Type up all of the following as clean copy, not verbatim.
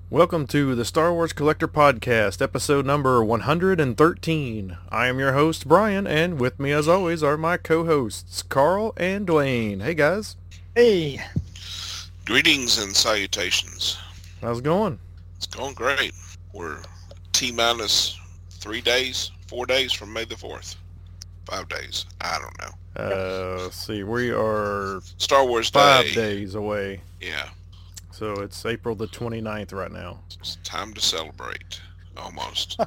Welcome to the Star Wars Collector Podcast, episode number 113. I am your host, Brian, and with me as always are my co-hosts, Carl and Dwayne. Hey guys. Hey. Greetings and salutations. How's it going? It's going great. We're T-minus 3 days, 4 days from May the 4th. 5 days. I don't know. Let's see, we are Star Wars Day. 5 days away. Yeah. So it's April the 29th right now. It's time to celebrate. Almost.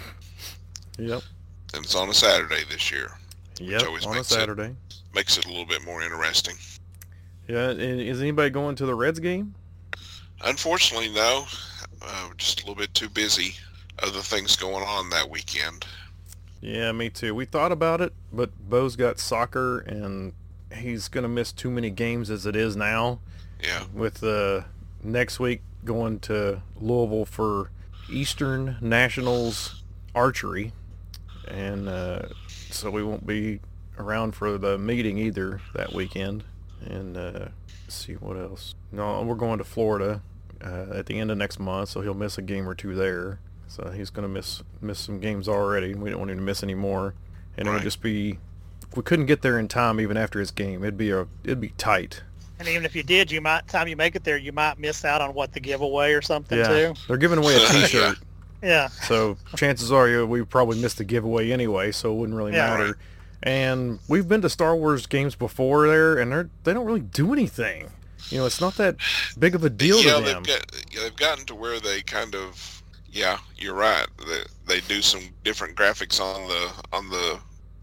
Yep. And it's on a Saturday this year. Yep, on a Saturday. Makes it a little bit more interesting. Yeah, is anybody going to the Reds game? Unfortunately, no. Just a little bit too busy. Other things going on that weekend. Yeah, me too. We thought about it, but Bo's got soccer, and he's going to miss too many games as it is now. Yeah. With next week going to Louisville for Eastern Nationals archery, and so we won't be around for the meeting either that weekend. And let's see what else. No, we're going to Florida at the end of next month, so he'll miss a game or two there. So he's going to miss some games already. We don't want him to miss any more. And it would just be, if we couldn't get there in time even after his game, it'd be tight. And even if you did, time you make it there, you might miss out on the giveaway or something too. They're giving away a T-shirt. Yeah. So chances are we probably missed the giveaway anyway, so it wouldn't really matter. Right. And we've been to Star Wars games before there, and they don't really do anything. You know, it's not that big of a deal to them. They've gotten to where they kind of, yeah, you're right. They do some different graphics on the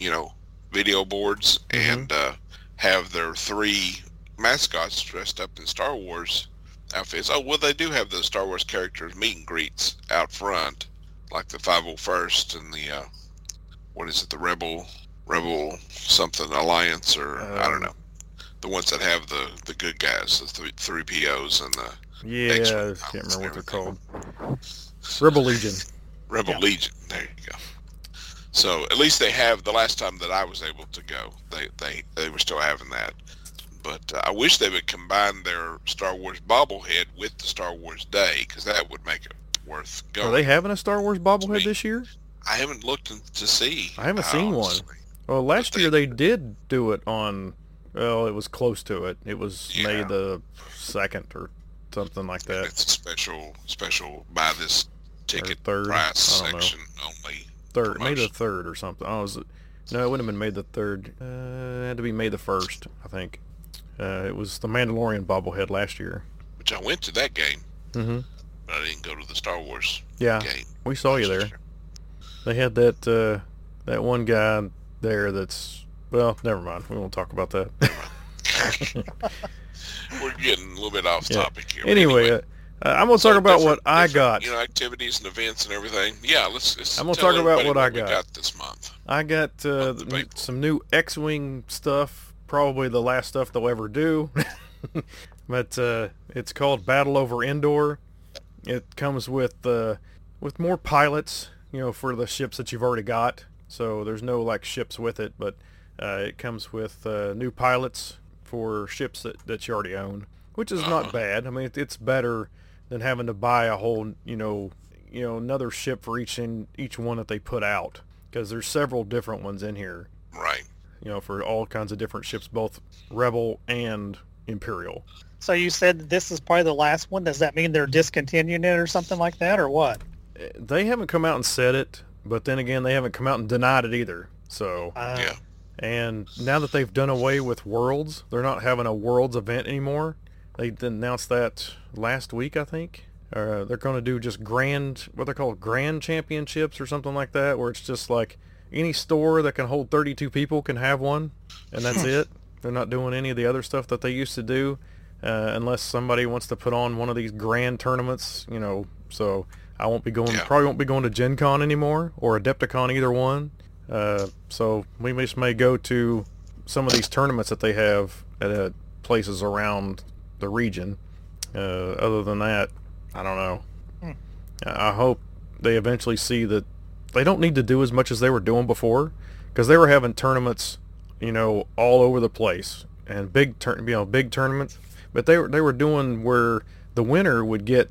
video boards, and have their 3 mascots dressed up in Star Wars outfits. Oh, well, they do have the Star Wars characters meet and greets out front, like the 501st and the the Rebel something Alliance, or I don't know, the ones that have the good guys, the 3POs and the I can't remember what they're called. Rebel Legion. Legion. There you go. So at least they have. The last time that I was able to go, they were still having that. But I wish they would combine their Star Wars bobblehead with the Star Wars Day, because that would make it worth going. Are they having a Star Wars bobblehead this year? I haven't looked to see. I haven't seen one. Well, last year they did do it on, well, it was close to it. It was May the 2nd or something like that. It's a special buy this ticket third, price section only. Third, May the 3rd or something. No, it wouldn't have been May the 3rd. It had to be May the 1st, I think. It was the Mandalorian bobblehead last year. Which I went to that game. Mm-hmm. But I didn't go to the Star Wars game. We saw you there. They had that one guy there that's, well, never mind. We won't talk about that. We're getting a little bit off topic here. Anyway, I'm going to talk about what I got. Activities and events and everything. Yeah, let's I'm going to talk about what I got this month. I got some new X-Wing stuff. Probably the last stuff they'll ever do. But it's called Battle Over Endor. It comes with more pilots, for the ships that you've already got. So there's no ships with it, but it comes with new pilots for ships that you already own, which is not bad. I mean, it's better than having to buy a whole, another ship for each one that they put out, because there's several different ones in here. Right. For all kinds of different ships, both Rebel and Imperial. So you said this is probably the last one. Does that mean they're discontinuing it or something like that, or what? They haven't come out and said it, but then again, they haven't come out and denied it either. So, and now that they've done away with Worlds, they're not having a Worlds event anymore. They announced that last week, I think. They're going to do just what they call grand championships or something like that, where it's just like any store that can hold 32 people can have one, and that's it. They're not doing any of the other stuff that they used to do, unless somebody wants to put on one of these grand tournaments, so I probably won't be going to Gen Con anymore, or Adepticon, either one. So we just may go to some of these tournaments that they have at places around the region. Other than that, I don't know. I hope they eventually see that they don't need to do as much as they were doing before, because they were having tournaments, all over the place, and big tournaments. But they were doing where the winner would get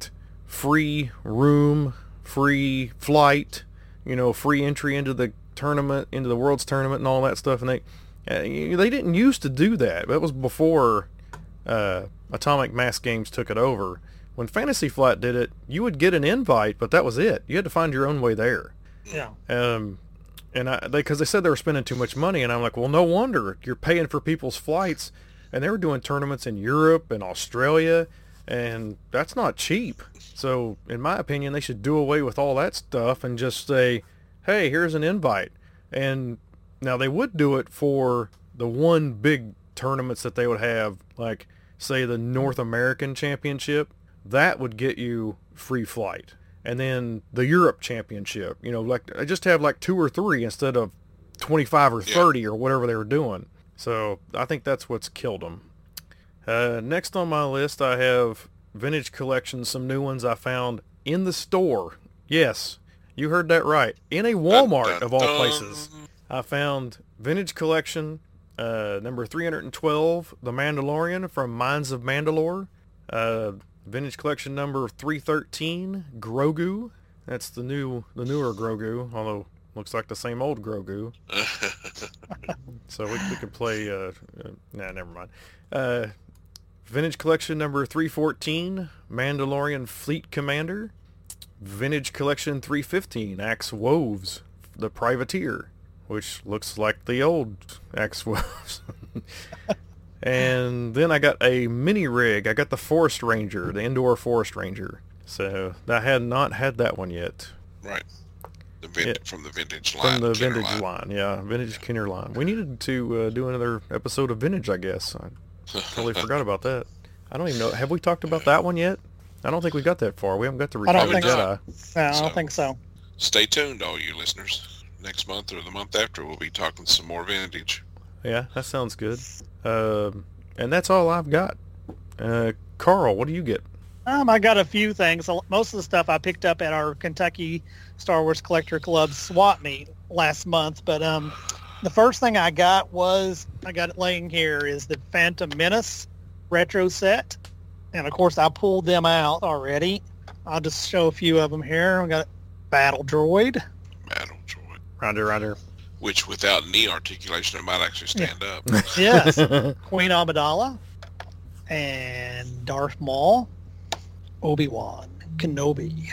free room, free flight, free entry into the tournament, into the World's tournament and all that stuff. And they didn't used to do that. That was before Atomic Mass Games took it over. When Fantasy Flight did it, you would get an invite, but that was it. You had to find your own way there. Yeah. And because they said they were spending too much money, and I'm like, well, no wonder. You're paying for people's flights, and they were doing tournaments in Europe and Australia, and that's not cheap. So, in my opinion, they should do away with all that stuff and just say, hey, here's an invite. And now they would do it for the one big tournaments that they would have, like, say, the North American Championship. That would get you free flight. And then the Europe Championship, like I just have like 2 or 3 instead of 25 or 30 or whatever they were doing. So I think that's what's killed them. Next on my list, I have Vintage Collection, some new ones I found in the store. Yes, you heard that right. In a Walmart of all places. I found Vintage Collection, number 312, The Mandalorian from Mines of Mandalore. Vintage Collection number 313, Grogu. That's the newer Grogu, although looks like the same old Grogu. So we could play. Never mind. Vintage Collection number 314, Mandalorian Fleet Commander. Vintage Collection 315, Axe Woves, the Privateer, which looks like the old Axe Woves. And then I got a mini rig. I got the Forest Ranger, the Indoor Forest Ranger. So I had not had that one yet. Right. From the vintage line. From the vintage line, yeah. Vintage Kenner line. We needed to do another episode of Vintage, I guess. I totally forgot about that. I don't even know. Have we talked about that one yet? I don't think we got that far. We haven't got to Return of the Jedi. No, I don't think so. Stay tuned, all you listeners. Next month or the month after, we'll be talking some more vintage. Yeah, that sounds good. And that's all I've got. Carl, what do you get? I got a few things. Most of the stuff I picked up at our Kentucky Star Wars Collector Club swap meet last month. But the first thing I got it laying here, is the Phantom Menace retro set. And, of course, I pulled them out already. I'll just show a few of them here. I got Battle Droid. Roger. Which, without knee articulation, it might actually stand up. Yes. Queen Amidala. And Darth Maul. Obi-Wan Kenobi.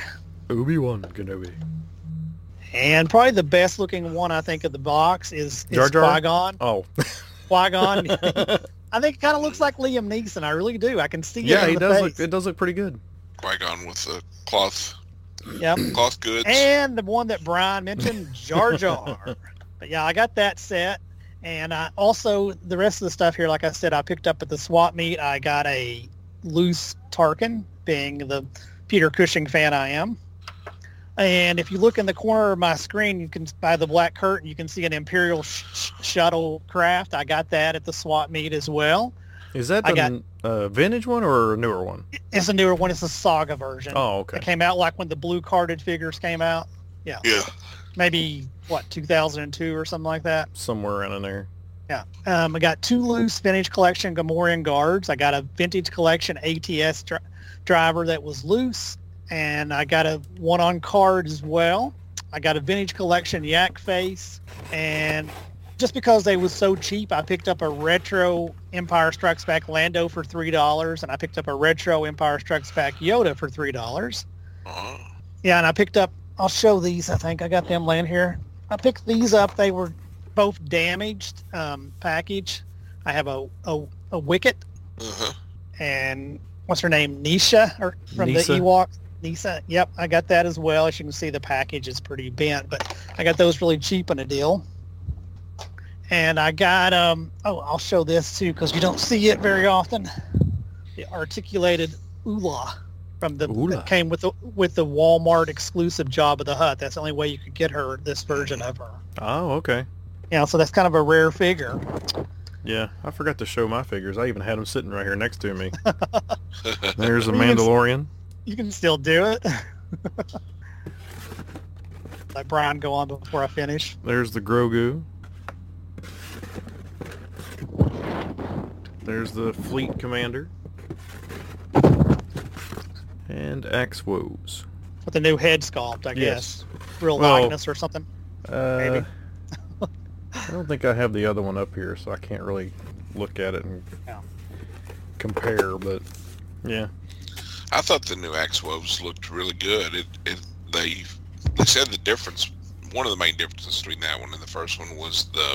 And probably the best looking one, I think, of the box is Jar Jar? Qui-Gon. Oh. Qui-Gon. I think it kind of looks like Liam Neeson. I really do. I can see it in the face. It does look pretty good. Qui-Gon with the cloth. Yep. Cloth goods. And the one that Brian mentioned, Jar Jar. But yeah, I got that set. And I also, the rest of the stuff here, like I said, I picked up at the swap meet. I got a loose Tarkin, being the Peter Cushing fan I am. And if you look in the corner of my screen, you can, by the black curtain, you can see an Imperial shuttle craft. I got that at the swap meet as well. Is that the vintage one or a newer one? It's a newer one. It's a Saga version. Oh, okay. It came out like when the blue carded figures came out. Yeah. Maybe, 2002 or something like that? Somewhere around in there. Yeah. I got 2 loose Vintage Collection Gamorrean guards. I got a Vintage Collection ATS driver that was loose. And I got a one on card as well. I got a Vintage Collection Yak Face. And just because they was so cheap, I picked up a retro Empire Strikes Back Lando for $3. And I picked up a retro Empire Strikes Back Yoda for $3. Yeah, and I picked up, I'll show these, I think. I got them laying here. I picked these up. They were both damaged package. I have a Wicket. And what's her name? Nisha, or from Nisa. The Ewoks. Nisa. Yep, I got that as well. As you can see, the package is pretty bent, but I got those really cheap on a deal. And I got, I'll show this too, because you don't see it very often. The articulated Ula from the that came with the Walmart exclusive Jabba the Hutt. That's the only way you could get her, this version of her. Oh, okay. Yeah, so that's kind of a rare figure. Yeah, I forgot to show my figures. I even had them sitting right here next to me. There's a Mandalorian. You can still do it. Let Brian go on before I finish. There's the Grogu. There's the Fleet Commander. And Axe Woes. With the new head sculpt, I guess. Real Well, likeness or something. Maybe. I don't think I have the other one up here, so I can't really look at it and compare, but yeah. I thought the new Axe Woes looked really good. They said the difference, one of the main differences between that one and the first one was the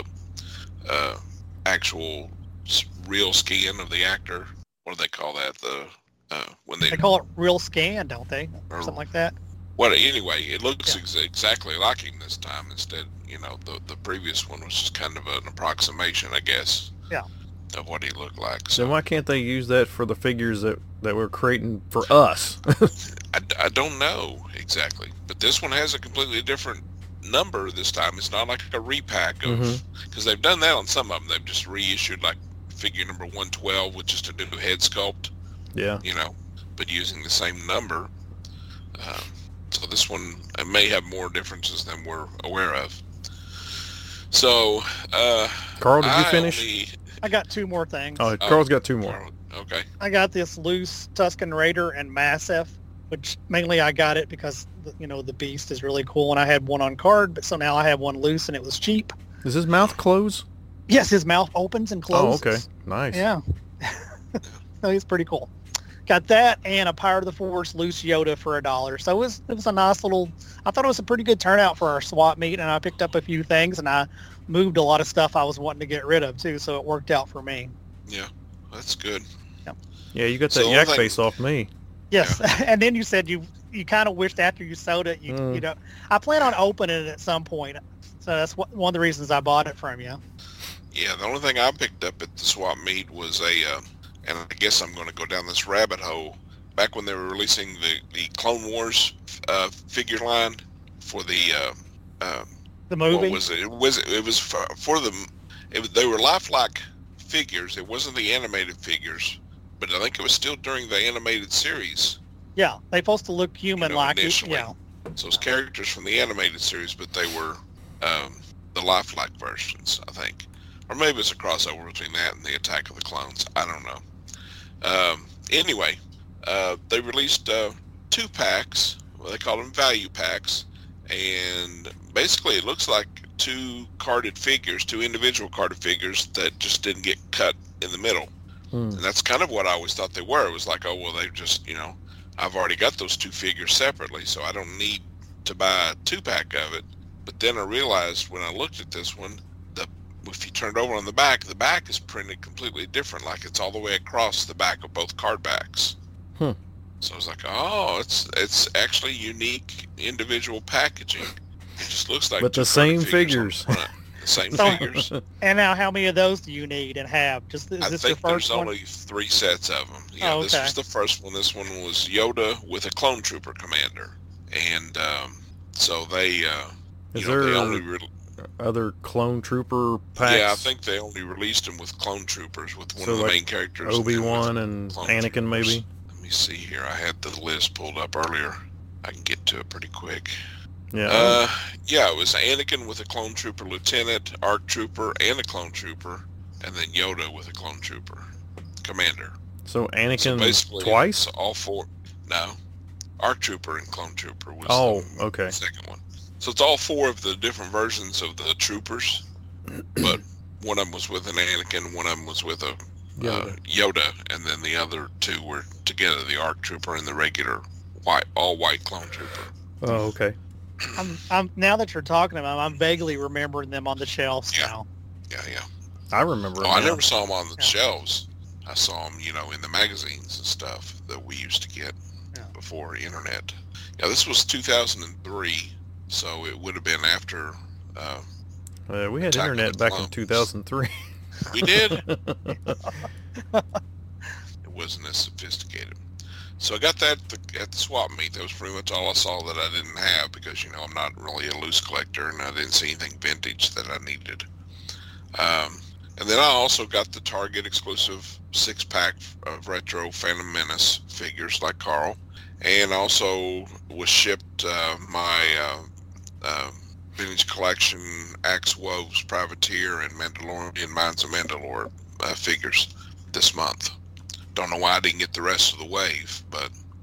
actual real skin of the actor. What do they call that? When they call it real scan, don't they? Or something like that. Well, anyway, it looks exactly like him this time. Instead, the previous one was just kind of an approximation, I guess. Yeah. Of what he looked like. So then why can't they use that for the figures that we're creating for us? I don't know exactly, but this one has a completely different number this time. It's not like a repack of, because they've done that on some of them. They've just reissued like figure number 112 with just a new head sculpt. Yeah. But using the same number. So this one may have more differences than we're aware of. So, Carl, did you finish? I got two more things. Oh, Carl's got two more. Okay. I got this loose Tusken Raider and Massif, which mainly I got it because, the beast is really cool, and I had one on card, but so now I have one loose, and it was cheap. Does his mouth close? Yes, his mouth opens and closes. Oh, okay. Nice. Yeah. So he's pretty cool. Got that and a Power of the Force loose Yoda for $1. So it was a nice little, I thought it was a pretty good turnout for our swap meet, and I picked up a few things, and I moved a lot of stuff I was wanting to get rid of too, so it worked out for me. Yeah, that's good. Yeah, you got that yak face off me. Yes, yeah. And then you said you kind of wished after you sold it, I plan on opening it at some point, so that's one of the reasons I bought it from you. Yeah, the only thing I picked up at the swap meet was and I guess I'm going to go down this rabbit hole. Back when they were releasing the Clone Wars figure line for the movie. What was it? It was for them. They were lifelike figures. It wasn't the animated figures, but I think it was still during the animated series. Yeah, they're supposed to look human-like. Initially. Yeah. So it's characters from the animated series, but they were the lifelike versions, I think. Or maybe it's a crossover between that and the Attack of the Clones. I don't know. Anyway, they released 2 packs. Well, they call them value packs. And basically it looks like 2 individual carded figures that just didn't get cut in the middle. And that's kind of what I always thought they were. It was like, oh, well, they just, I've already got those 2 figures separately, so I don't need to buy a 2-pack of it. But then I realized when I looked at this one, if you turn it over on the back is printed completely different, like it's all the way across the back of both card backs. So I was like, oh, it's actually unique individual packaging. It just looks like the same figures. The same figures. And now how many of those do you need and have? Is this your first one? There's only 3 sets of them. Yeah, okay. This was the first one. This one was Yoda with a Clone Trooper commander. And so they other Clone Trooper packs? Yeah, I think they only released them with Clone Troopers, with one of the main characters. Obi-Wan and Anakin, Troopers. Maybe? Let me see here. I had the list pulled up earlier. I can get to it pretty quick. Yeah. Yeah, it was Anakin with a Clone Trooper Lieutenant, ARC Trooper, and a Clone Trooper, and then Yoda with a Clone Trooper Commander. So Anakin twice? So all 4. No. ARC Trooper and Clone Trooper was the second one. So it's all 4 of the different versions of the troopers, but one of them was with an Anakin, one of them was with a Yoda, and then the other 2 were together, the ARC Trooper and the regular all-white Clone Trooper. Oh, okay. I'm now that you're talking about them, I'm vaguely remembering them on the shelves now. Yeah. I remember them. I never saw them on the shelves. I saw them, in the magazines and stuff that we used to get before internet. Yeah, this was 2003. So it would have been after. We had internet back in 2003. We did. It wasn't as sophisticated. So I got that at the swap meet. That was pretty much all I saw that I didn't have because, I'm not really a loose collector and I didn't see anything vintage that I needed. And then I also got the Target exclusive 6-pack of retro Phantom Menace figures like Carl. And also was shipped my vintage collection Axe Woves, Privateer, and Mandalorian Mines of Mandalore figures this month. Don't know why I didn't get the rest of the wave, but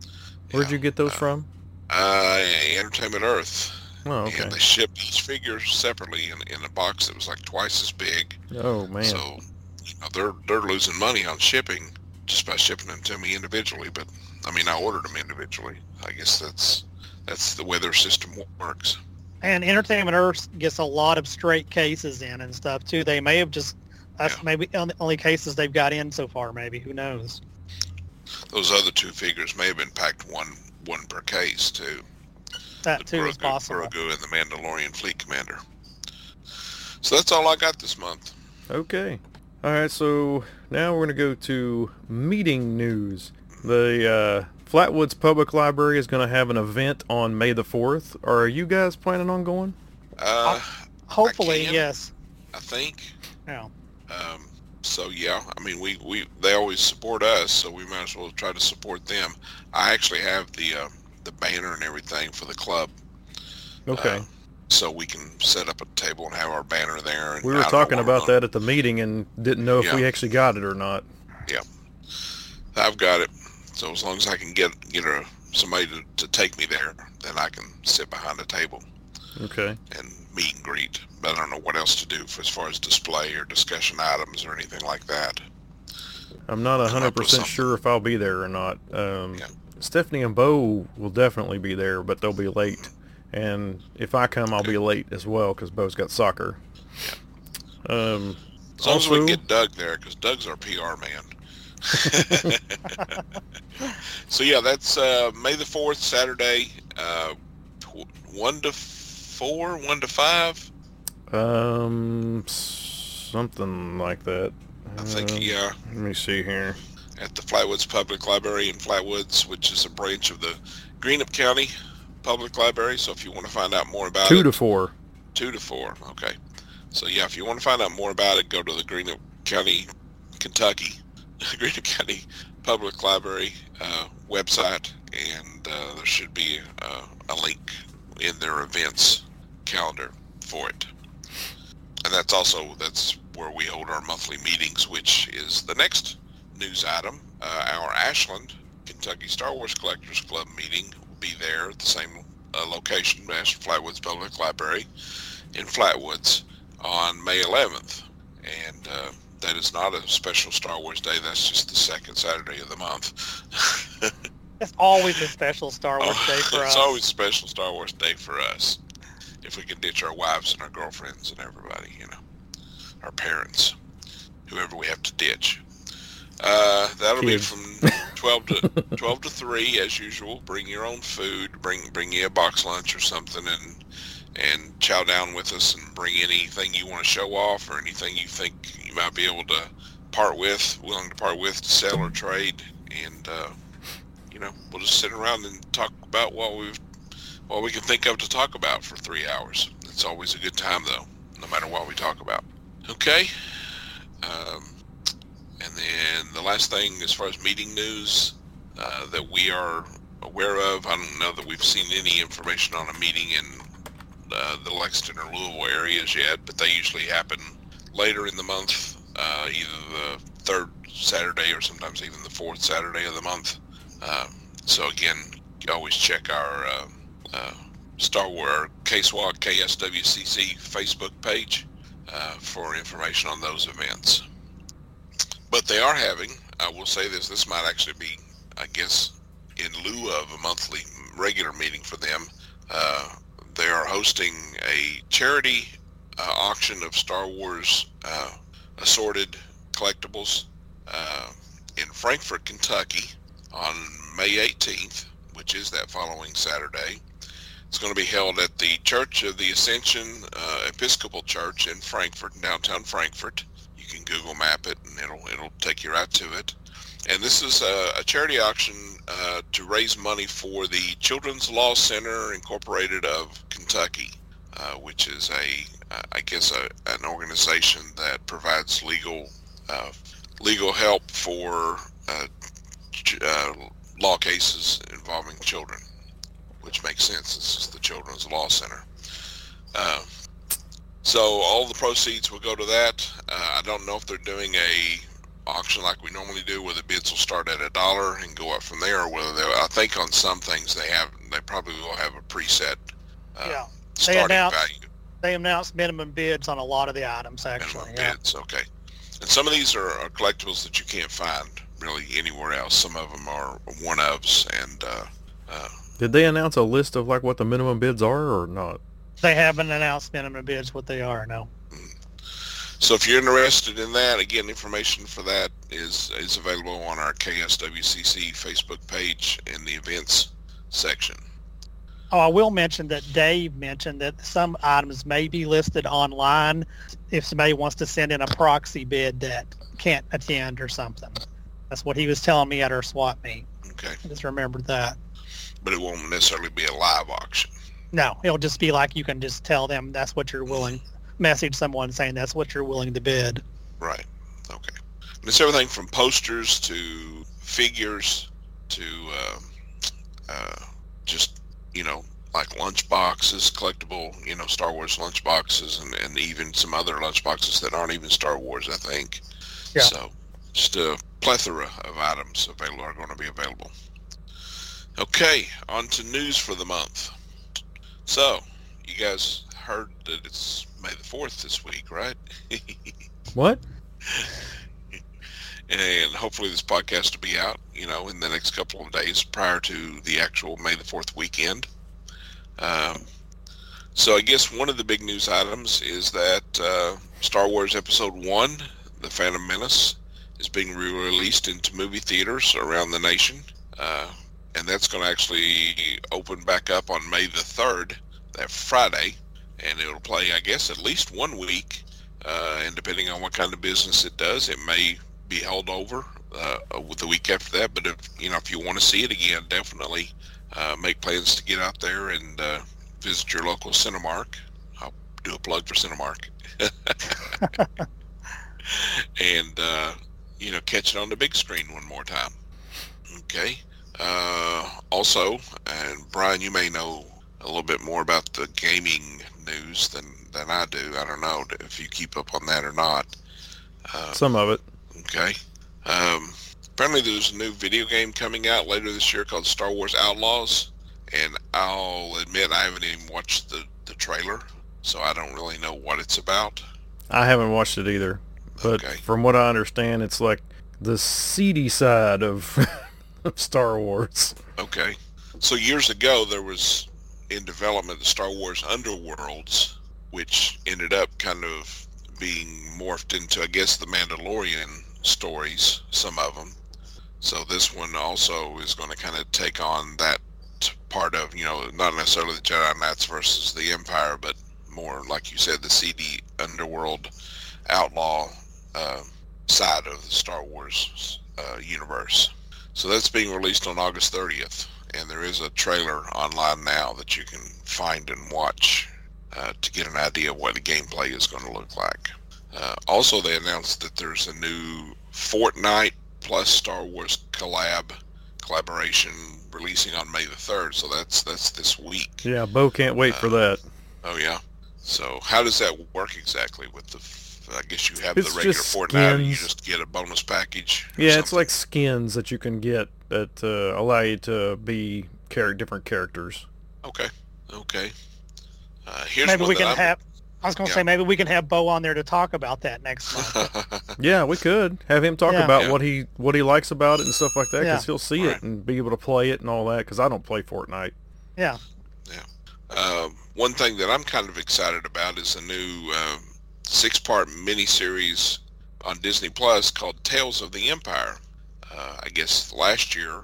Where'd you get those from? Entertainment Earth. Oh, okay. And they shipped each figure separately in a box that was like twice as big. Oh, man. So, they're losing money on shipping just by shipping them to me individually. But I mean, I ordered them individually. I guess that's the way their system works. And Entertainment Earth gets a lot of straight cases in and stuff too. They may have just maybe the only cases they've got in so far. Maybe, who knows? Those other two figures may have been packed one per case too. That too is possible. Grogu and the Mandalorian Fleet Commander. So that's all I got this month. Okay. All right. So now we're gonna go to meeting news. The Flatwoods Public Library is going to have an event on May the 4th. Are you guys planning on going? Hopefully, yes. I think. Yeah. So yeah, I mean, they always support us, so we might as well try to support them. I actually have the banner and everything for the club. Okay. So we can set up a table and have our banner there. And we were talking about that at the meeting and didn't know if we actually got it or not. Yeah. I've got it. So as long as I can get somebody to take me there, then I can sit behind a table. Okay. And meet and greet. But I don't know what else to do as far as display or discussion items or anything like that. I'm not 100% sure if I'll be there or not. Stephanie and Bo will definitely be there, but they'll be late. And if I come, I'll be late as well because Bo's got soccer. Yeah. As long as we can get Doug there, because Doug's our PR man. So yeah, that's May the 4th, Saturday, 1 to 4, 1 to 5. Something like that. I think, yeah. Let me see here. At the Flatwoods Public Library in Flatwoods, which is a branch of the Greenup County Public Library. So if you want to find out more about 2 to 4. 2 to 4, okay. So yeah, if you want to find out more about it, go to the Greenup County, Kentucky, Greenup County Public Library website, and there should be a link in their events calendar for it. And that's where we hold our monthly meetings, which is the next news item. Our Ashland, Kentucky Star Wars Collectors Club meeting will be there at the same location, Ashland Flatwoods Public Library in Flatwoods on May 11th. And that is not a special Star Wars Day. That's just the second Saturday of the month. It's always a special Star Wars Day for us. It's always a special Star Wars Day for us. If we can ditch our wives and our girlfriends and everybody, our parents, whoever we have to ditch. That'll be from 12 to 3 as usual. Bring your own food. Bring you a box lunch or something, and chow down with us and bring anything you want to show off or anything you think you might be able to willing to part with, to sell or trade, and we'll just sit around and talk about what we can think of to talk about for 3 hours. It's always a good time though, no matter what we talk about. Okay. And then the last thing, as far as meeting news that we are aware of, I don't know that we've seen any information on a meeting in the Lexington or Louisville areas yet, but they usually happen later in the month, either the third Saturday or sometimes even the fourth Saturday of the month. So again, you always check our Star Wars KSWAC KSWCC Facebook page for information on those events. But they are having, I will say this might actually be, I guess, in lieu of a monthly regular meeting for them. They are hosting a charity auction of Star Wars assorted collectibles in Frankfort, Kentucky on May 18th, which is that following Saturday. It's going to be held at the Church of the Ascension Episcopal Church in Frankfort, downtown Frankfort. You can Google map it and it'll take you right to it. And this is a charity auction to raise money for the Children's Law Center Incorporated of Kentucky, which is an organization that provides legal help for law cases involving children, which makes sense. This is the Children's Law Center. So all the proceeds will go to that. I don't know if they're doing auction like we normally do, where the bids will start at $1 and go up from there, or whether I think on some things they probably will have a preset starting value. They announced minimum bids on a lot of the items, actually. Minimum bids, okay. And some of these are collectibles that you can't find really anywhere else. Some of them are one-ofs. And did they announce a list of like what the minimum bids are or not? They haven't announced minimum bids what they are, no. So if you're interested in that, again, information for that is available on our KSWCC Facebook page in the events section. Oh, I will mention that Dave mentioned that some items may be listed online if somebody wants to send in a proxy bid that can't attend or something. That's what he was telling me at our swap meet. Okay. I just remembered that. But it won't necessarily be a live auction. No, it'll just be like you can just tell them that's what you're willing, message someone saying that's what you're willing to bid. Right. Okay. And it's everything from posters to figures to just, like lunch boxes, collectible, Star Wars lunch boxes, and even some other lunch boxes that aren't even Star Wars, I think. Yeah. So just a plethora of items are going to be available. Okay, on to news for the month. So, you guys heard that it's May the 4th this week, right? What? And hopefully this podcast will be out, in the next couple of days prior to the actual May the 4th weekend. So I guess one of the big news items is that Star Wars Episode 1, The Phantom Menace, is being re-released into movie theaters around the nation. And that's going to actually open back up on May the 3rd, that Friday. And it'll play, I guess, at least 1 week. And depending on what kind of business it does, it may be held over with the week after that. But if you want to see it again, definitely make plans to get out there and visit your local Cinemark. I'll do a plug for Cinemark. And, catch it on the big screen one more time. Okay. Also, and Brian, you may know a little bit more about the gaming news than I do. I don't know if you keep up on that or not. Some of it. Okay. Apparently there's a new video game coming out later this year called Star Wars Outlaws, and I'll admit I haven't even watched the trailer, so I don't really know what it's about. I haven't watched it either, but from what I understand, it's like the seedy side of Star Wars. Okay. So years ago, there was in development the Star Wars Underworlds, which ended up kind of being morphed into, I guess, the Mandalorian stories, some of them. So this one also is going to kind of take on that part of, not necessarily the Jedi Knights versus the Empire, but more, like you said, the seedy underworld outlaw side of the Star Wars universe. So that's being released on August 30th, and there is a trailer online now that you can find and watch to get an idea of what the gameplay is going to look like. Also, they announced that there's a new Fortnite plus Star Wars collaboration releasing on May the 3rd, so that's this week. Yeah, Bo can't wait for that. Oh, yeah. So how does that work exactly with I guess you have the regular Fortnite skins. And you just get a bonus package? Yeah, it's like skins that you can get that allow you to be different characters. Okay. Here's maybe we can have... I was going to say, maybe we can have Bo on there to talk about that next month. Yeah, we could have him talk about what he likes about it and stuff like that, because he'll see it and be able to play it and all that, because I don't play Fortnite. Yeah. One thing that I'm kind of excited about is a new 6-part miniseries on Disney Plus called Tales of the Empire. I guess last year,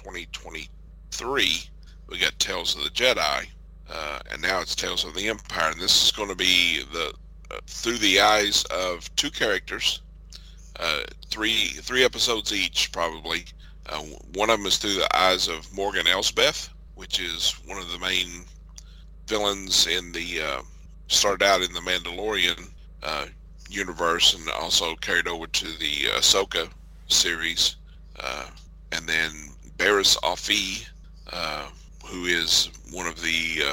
2023, we got Tales of the Jedi. And now it's Tales of the Empire, and this is going to be through the eyes of 2 characters, 3 episodes each probably. One of them is through the eyes of Morgan Elsbeth, which is one of the main villains in started out in the Mandalorian universe and also carried over to the Ahsoka series, and then Barriss Offee, who is one of the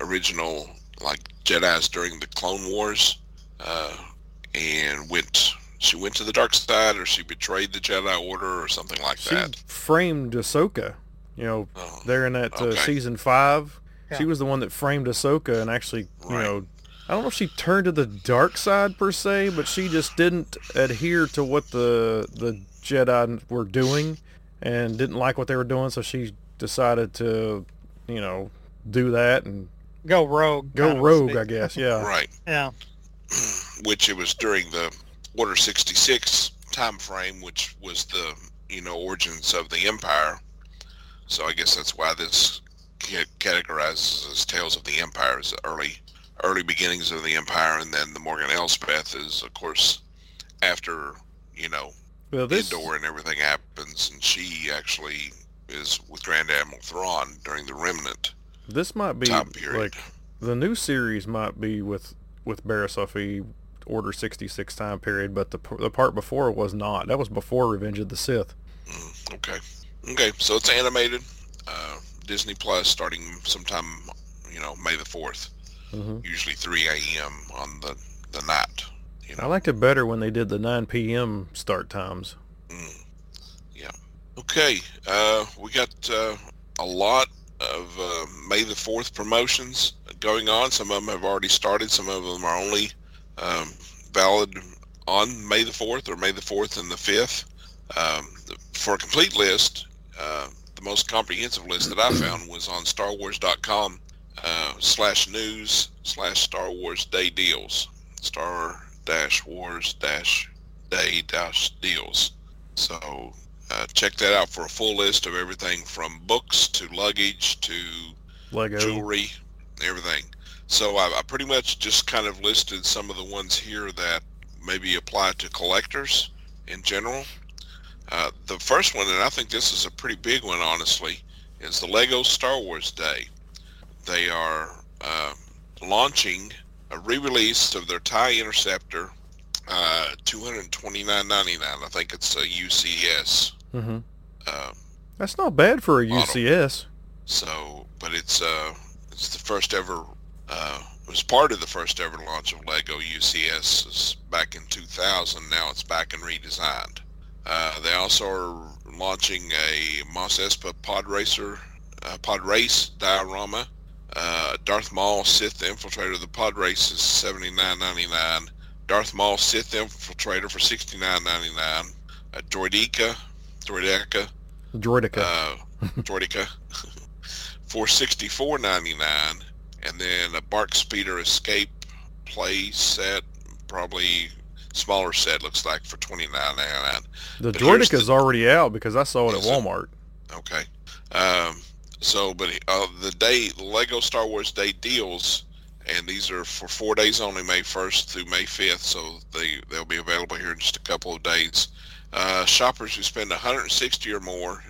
original Jedis during the Clone Wars, and went she went to the dark side, or she betrayed the Jedi Order, or something like that. She framed Ahsoka. There in that season 5, she was the one that framed Ahsoka and actually, I don't know if she turned to the dark side per se, but she just didn't adhere to what the Jedi were doing and didn't like what they were doing, so she decided to, do that and go rogue. I guess, yeah. Right. Yeah. Which it was during the Order 66 time frame, which was the, origins of the Empire. So I guess that's why this categorizes as Tales of the Empire, as the early beginnings of the Empire, and then the Morgan Elsbeth is, of course, after, Endor and everything happens, and she actually is with Grand Admiral Thrawn during the Remnant. This might be like the new series might be with Barriss Offee Order 66 time period, but the part before it was not. That was before Revenge of the Sith. Okay, so it's animated, Disney Plus, starting sometime, May the 4th, usually 3 a.m. on the night. I liked it better when they did the 9 p.m. start times. Yeah. Okay, we got a lot of May the 4th promotions going on. Some of them have already started. Some of them are only valid on May the 4th or May the 4th and the 5th. For a complete list, the most comprehensive list that I found was on StarWars.com /news/Star Wars Day Deals. Star-Wars-Day-Deals. So check that out for a full list of everything from books to luggage to Lego, jewelry, everything. So I pretty much just kind of listed some of the ones here that maybe apply to collectors in general. The first one, and I think this is a pretty big one, honestly, is the Lego Star Wars Day. They are launching a re-release of their TIE Interceptor, $229.99. I think it's a UCS. That's not bad for a UCS. So, but it's the first ever. It was part of the first ever launch of Lego UCS back in 2000. Now it's back and redesigned. They also are launching a Mos Espa pod race diorama. Darth Maul Sith Infiltrator. The pod race is $79.99. Darth Maul Sith Infiltrator for $69.99. Droideka for $64.99. And then a Bark Speeder Escape play set, probably smaller set, looks like, for $29.99. The Droideka's already out because I saw it at Walmart. Okay. The Lego Star Wars Day Deals, and these are for 4 days only, May 1st through May 5th, so they'll be available here in just a couple of days. Shoppers who spend $160 or more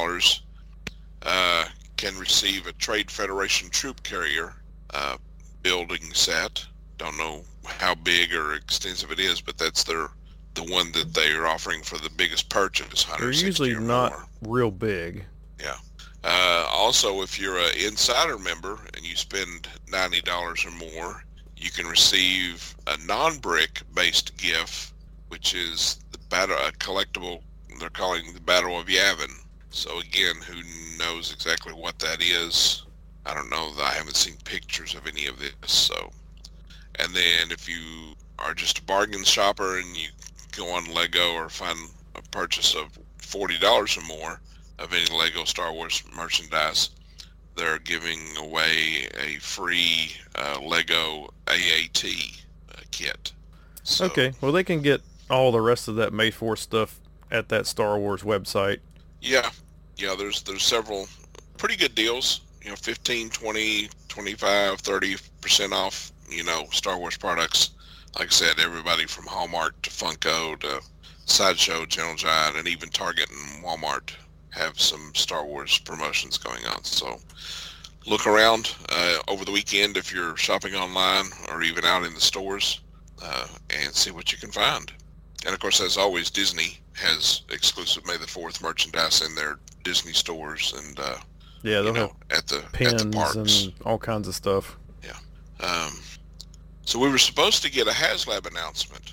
can receive a Trade Federation Troop Carrier building set. Don't know how big or extensive it is, but that's the one that they are offering for the biggest purchase. They're usually not real big. Yeah. Also, if you're an Insider member and you spend $90 or more, you can receive a non-brick based gift, which is a collectible they're calling the Battle of Yavin. So again, who knows exactly what that is? I don't know. I haven't seen pictures of any of this. So, and then if you are just a bargain shopper and you go on Lego or find a purchase of $40 or more of any Lego Star Wars merchandise, they're giving away a free Lego AAT kit. So, okay, well they can get all the rest of that May 4th stuff at that Star Wars website. Yeah, there's several pretty good deals, 15, 20, 25, 30% off, Star Wars products. Like I said, everybody from Hallmark to Funko to Sideshow, General Giant, and even Target and Walmart have some Star Wars promotions going on. So look around over the weekend if you're shopping online or even out in the stores and see what you can find. And of course, as always, Disney has exclusive May the 4th merchandise in their Disney stores and they'll have at the parks and all kinds of stuff. Yeah. So we were supposed to get a HasLab announcement on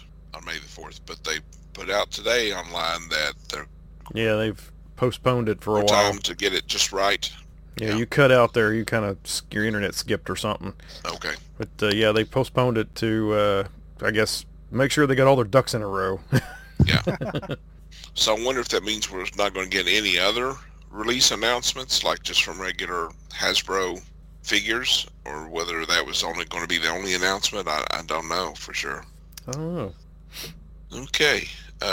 on May the 4th, but they put out today online that they've postponed it for a while. Time to get it just right. Yeah, you cut out there. You kind of your internet skipped or something. Okay. But they postponed it to I guess make sure they got all their ducks in a row. Yeah. So I wonder if that means we're not going to get any other release announcements, like just from regular Hasbro figures, or whether that was only going to be the only announcement. I don't know for sure. I don't know. Okay.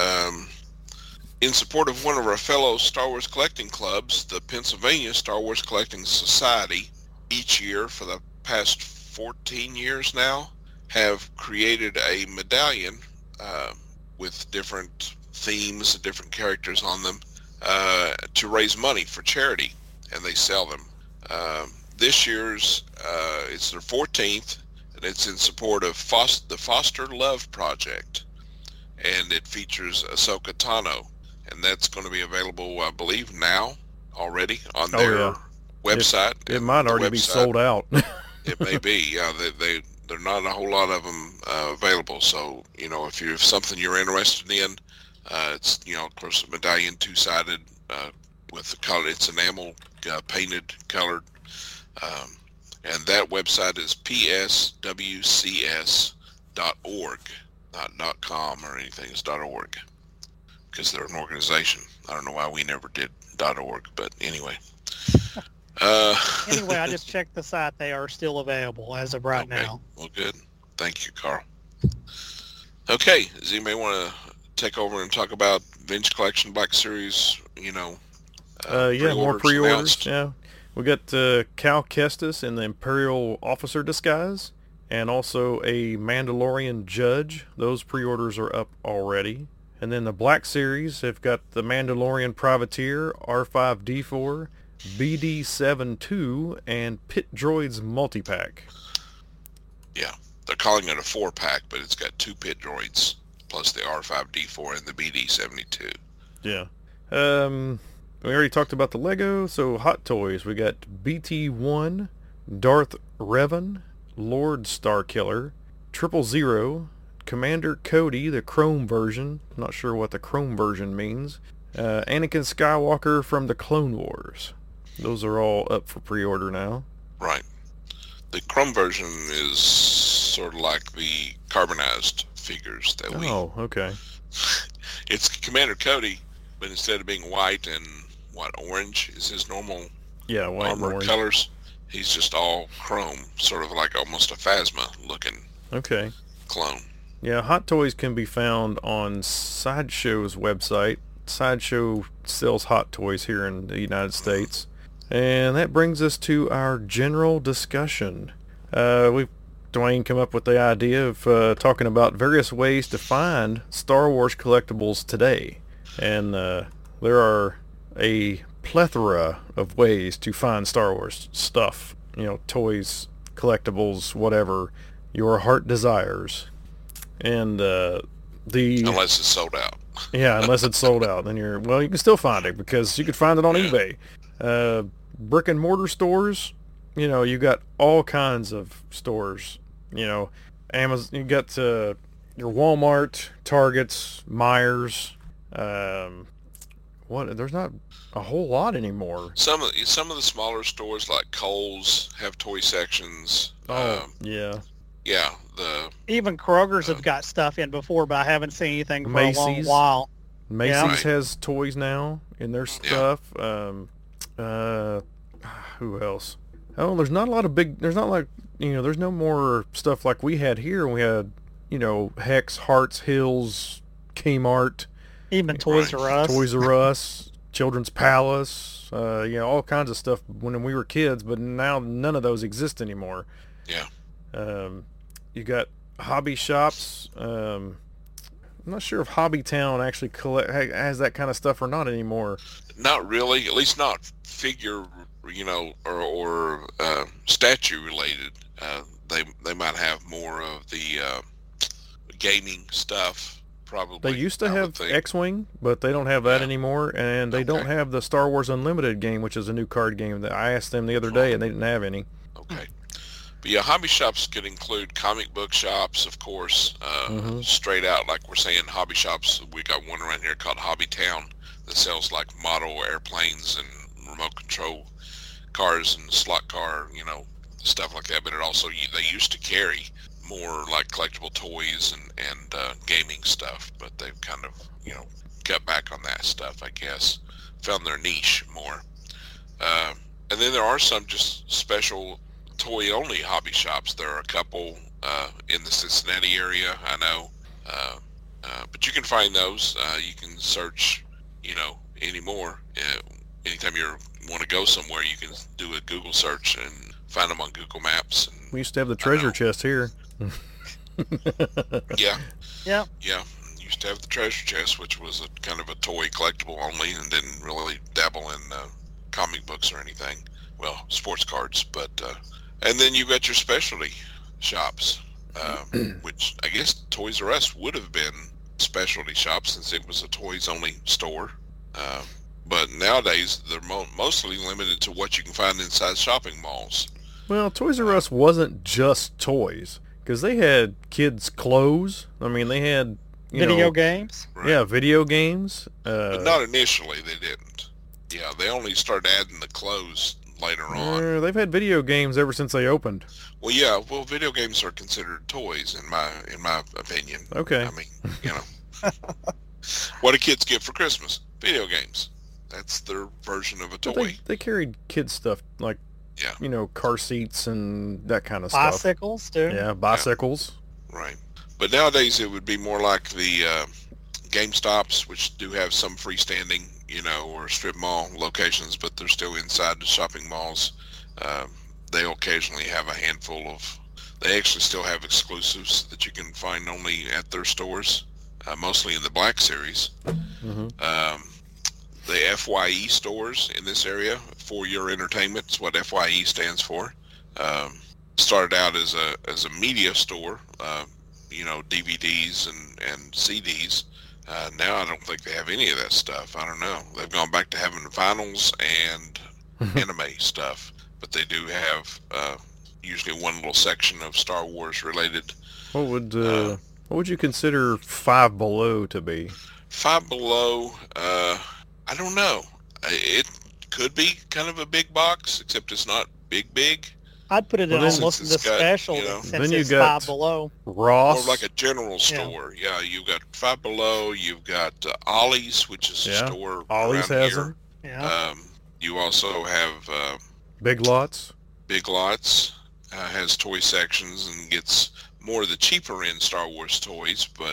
In support of one of our fellow Star Wars collecting clubs, the Pennsylvania Star Wars Collecting Society, each year for the past 14 years now, have created a medallion with different themes, different characters on them, to raise money for charity, and they sell them. This year's, it's their 14th, and it's in support of the Foster Love Project, and it features Ahsoka Tano, and that's going to be available, I believe, now already on their website. It might already be sold out. It may be, yeah. They're not a whole lot of them available, so, if you have something you're interested in, it's, of course, a medallion two-sided with the color. It's enamel painted, colored, and that website is pswcs.org, not .com or anything. It's .org, because they're an organization. I don't know why we never did .org, but anyway. Anyway, I just checked the site. They are still available as of right now. Well, good. Thank you, Carl. Okay, does anybody want to take over and talk about Vintage Collection Black Series, more pre-orders. Yeah. We got Cal Kestis in the Imperial Officer disguise, and also a Mandalorian Judge. Those pre-orders are up already. And then the Black Series have got the Mandalorian Privateer, R5-D4, BD-7-2, and Pit Droids Multipack. Yeah, they're calling it a 4-pack, but it's got 2 Pit Droids, plus the R5-D4 and the BD-72. Yeah. We already talked about the Lego, so Hot Toys. We got BT-1, Darth Revan, Lord Starkiller, 000, Commander Cody, the Chrome version. I'm not sure what the Chrome version means. Anakin Skywalker from the Clone Wars. Those are all up for pre-order now. Right. The Chrome version is sort of like the carbonized figures that we... Oh, okay. It's Commander Cody, but instead of being white and, orange is his normal white armor colors, he's just all chrome, sort of like almost a Phasma looking clone. Yeah, Hot Toys can be found on Sideshow's website. Sideshow sells Hot Toys here in the United States. And that brings us to our general discussion. Dwayne came up with the idea of talking about various ways to find Star Wars collectibles today. And there are a plethora of ways to find Star Wars stuff. Toys, collectibles, whatever your heart desires. And unless it's sold out. Yeah, unless it's sold out. Then you can still find it, because you could find it on eBay. Brick and mortar stores, you got all kinds of stores. Amazon, you got your Walmart, Targets, Myers. There's not a whole lot anymore. Some of the smaller stores like Kohl's have toy sections. Yeah. Yeah, even Kroger's have got stuff in before, but I haven't seen anything for a long while. Macy's has toys now in their stuff. Who else? Oh, there's not a lot of there's no more stuff like we had here. We had, Hex, Hearts, Hills, Kmart. Even Toys R Us. Toys R Us, Children's Palace, all kinds of stuff when we were kids, but now none of those exist anymore. Yeah. You got hobby shops. I'm not sure if Hobbytown actually has that kind of stuff or not anymore. Not really, at least not figure, or statue related. They might have more of the gaming stuff, probably. They used to have X-Wing, but they don't have that anymore, and they don't have the Star Wars Unlimited game, which is a new card game that I asked them the other day, and they didn't have any. Okay. But yeah, hobby shops could include comic book shops, of course, straight out, like we're saying, hobby shops. We got one around here called Hobby Town that sells like model airplanes and remote control cars and slot car, stuff like that. But it also, they used to carry more like collectible toys and gaming stuff, but they've kind of, cut back on that stuff, I guess. Found their niche more. And then there are some just special toy-only hobby shops. There are a couple in the Cincinnati area, I know. But you can find those. You can search, anymore. Anytime you want to go somewhere, you can do a Google search and find them on Google Maps. And we used to have the treasure chest here. Yeah. Yeah. Yeah. Used to have the treasure chest, which was a kind of a toy collectible only, and didn't really dabble in comic books or anything. Well, sports cards, but and then you got your specialty shops, which I guess Toys R Us would have been specialty shops since it was a toys only store. But nowadays they're mostly limited to what you can find inside shopping malls. Well, Toys R Us wasn't just toys, because they had kids' clothes. I mean, they had video games. Right. Yeah, video games. But not initially, they didn't. Yeah, they only started adding the clothes later on. They've had video games ever since they opened. Well, yeah. Well, video games are considered toys in my opinion. Okay. I mean, what do kids get for Christmas? Video games. That's their version of a toy. They carried kids stuff like, car seats and that kind of stuff. Bicycles, too. Yeah, bicycles. Yeah. Right. But nowadays it would be more like the GameStops, which do have some freestanding, or strip mall locations, but they're still inside the shopping malls. They'll occasionally have a handful of. They actually still have exclusives that you can find only at their stores, mostly in the Black Series. Mm-hmm. The FYE stores in this area, For Your Entertainment, is what FYE stands for. Started out as a media store, DVDs and CDs. Now I don't think they have any of that stuff. I don't know. They've gone back to having vinyls and anime stuff, but they do have usually one little section of Star Wars related. What would you consider Five Below to be? Five Below, I don't know. It could be kind of a big box, except it's not big. I'd put it in almost the special since then you it's got Five Below. Ross. Or like a general store. Yeah, you've got Five Below. You've got Ollie's, which is a store Ollie's around has here. them. Yeah. You also have Big Lots. Big Lots has toy sections and gets more of the cheaper end Star Wars toys, but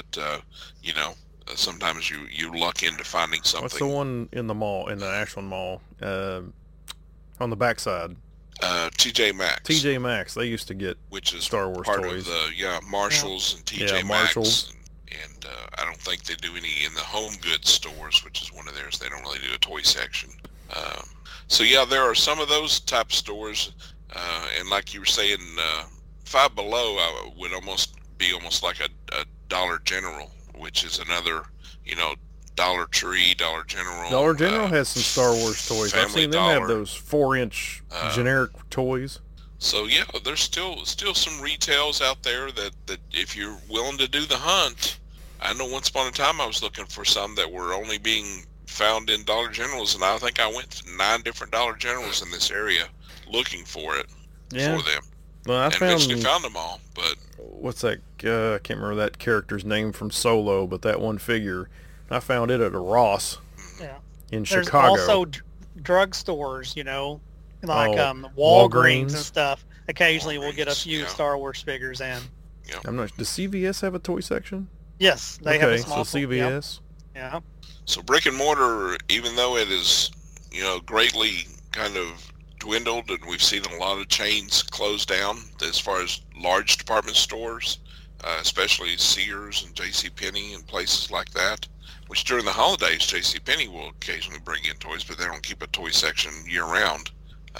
sometimes you luck into finding something. What's the one in the mall, in the actual mall, on the backside? TJ Maxx. TJ Maxx. They used to get which is Star Wars part toys. Of the Marshalls and TJ Maxx. Marshalls. And I don't think they do any in the home goods stores, which is one of theirs. They don't really do a toy section. So yeah, there are some of those type of stores, and like you were saying, Five Below would almost be like a Dollar General, which is another, Dollar Tree, Dollar General. Dollar General has some Star Wars toys. I've seen them have those 4-inch generic toys. So yeah, there's still some retails out there that if you're willing to do the hunt. I know once upon a time I was looking for some that were only being found in Dollar Generals, and I think I went to 9 different Dollar Generals in this area looking for it for them. Well, I eventually found them all, but what's that? I can't remember that character's name from Solo, but that one figure, I found it at a Ross. Yeah. In There's Chicago. There's also drugstores, like Walgreens and stuff. Occasionally, we'll get a few Star Wars figures in. Yeah. Does CVS have a toy section? Yes, they have a small. So CVS. Yeah. So brick and mortar, even though it is, greatly kind of dwindled, and we've seen a lot of chains close down as far as large department stores, especially Sears and JCPenney and places like that, which during the holidays, JCPenney will occasionally bring in toys, but they don't keep a toy section year-round.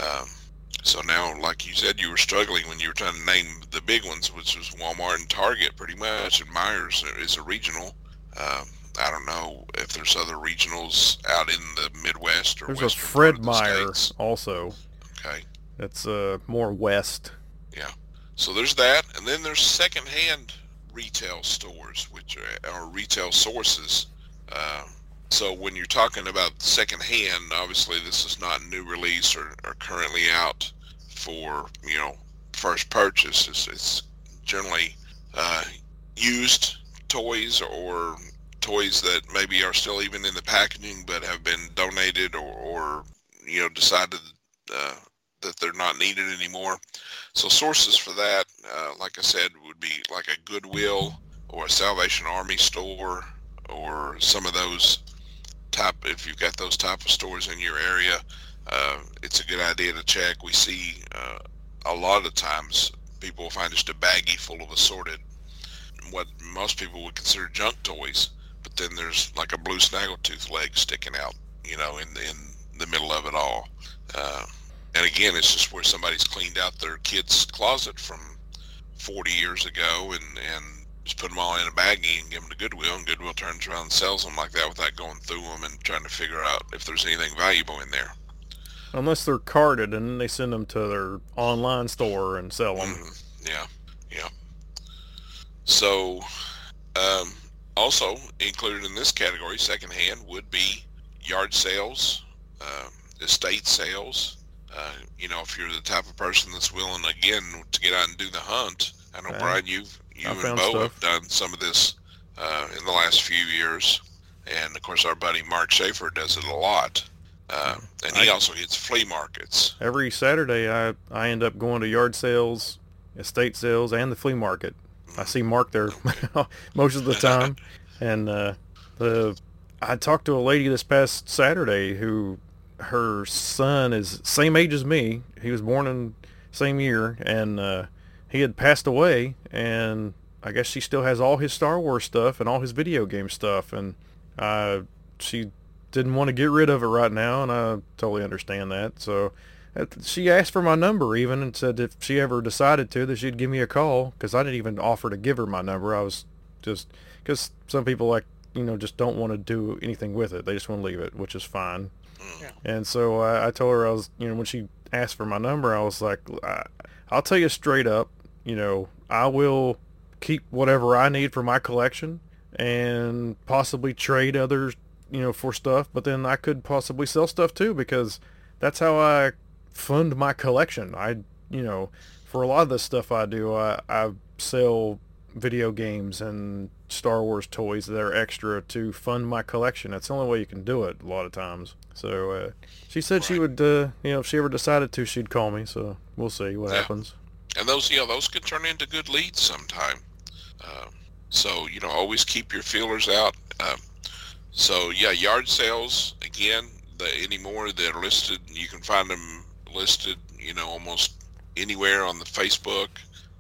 So now, like you said, you were struggling when you were trying to name the big ones, which was Walmart and Target pretty much, and Myers is a regional. I don't know if there's other regionals out in the Midwest or there's western a Fred part of the Meyer States. also. Okay. That's more west. Yeah. So there's that, and then there's secondhand retail stores, which are retail sources. So when you're talking about secondhand, obviously this is not new release or currently out for first purchase. It's generally used toys or toys that maybe are still even in the packaging but have been donated or decided that they're not needed anymore. So sources for that, like I said, would be like a Goodwill or a Salvation Army store or some of those if you've got those type of stores in your area. It's a good idea to check. We see a lot of times people will find just a baggie full of assorted what most people would consider junk toys, but then there's like a blue snaggletooth leg sticking out, in the middle of it all. And again, it's just where somebody's cleaned out their kid's closet from 40 years ago and just put them all in a baggie and give them to Goodwill, and Goodwill turns around and sells them like that without going through them and trying to figure out if there's anything valuable in there. Unless they're carded, and then they send them to their online store and sell them. Yeah. So, also included in this category, secondhand, would be yard sales, estate sales. If you're the type of person that's willing, again, to get out and do the hunt. I know, Brian, you and Bo have done some of this in the last few years. And, of course, our buddy Mark Schaefer does it a lot. And he also hits flea markets. Every Saturday, I end up going to yard sales, estate sales, and the flea market. I see Mark there most of the time. And I talked to a lady this past Saturday who her son is same age as me. He was born in same year, and he had passed away. And I guess she still has all his Star Wars stuff and all his video game stuff. And she didn't want to get rid of it right now, and I totally understand that. So she asked for my number even and said if she ever decided to, that she'd give me a call, because I didn't even offer to give her my number. I was just, because some people just don't want to do anything with it. They just want to leave it, which is fine. Yeah. And so I told her, I was, when she asked for my number, I was like, I'll tell you straight up, I will keep whatever I need for my collection and possibly trade others, for stuff, but then I could possibly sell stuff too, because that's how I fund my collection. For a lot of the stuff I do, I sell video games and Star Wars toys that are extra to fund my collection. That's the only way you can do it a lot of times. So she said she would, if she ever decided to, she'd call me. So we'll see what happens. And those could turn into good leads sometime. So, always keep your feelers out. So yeah, yard sales, again, anymore that are listed, you can find them listed, almost anywhere on the Facebook.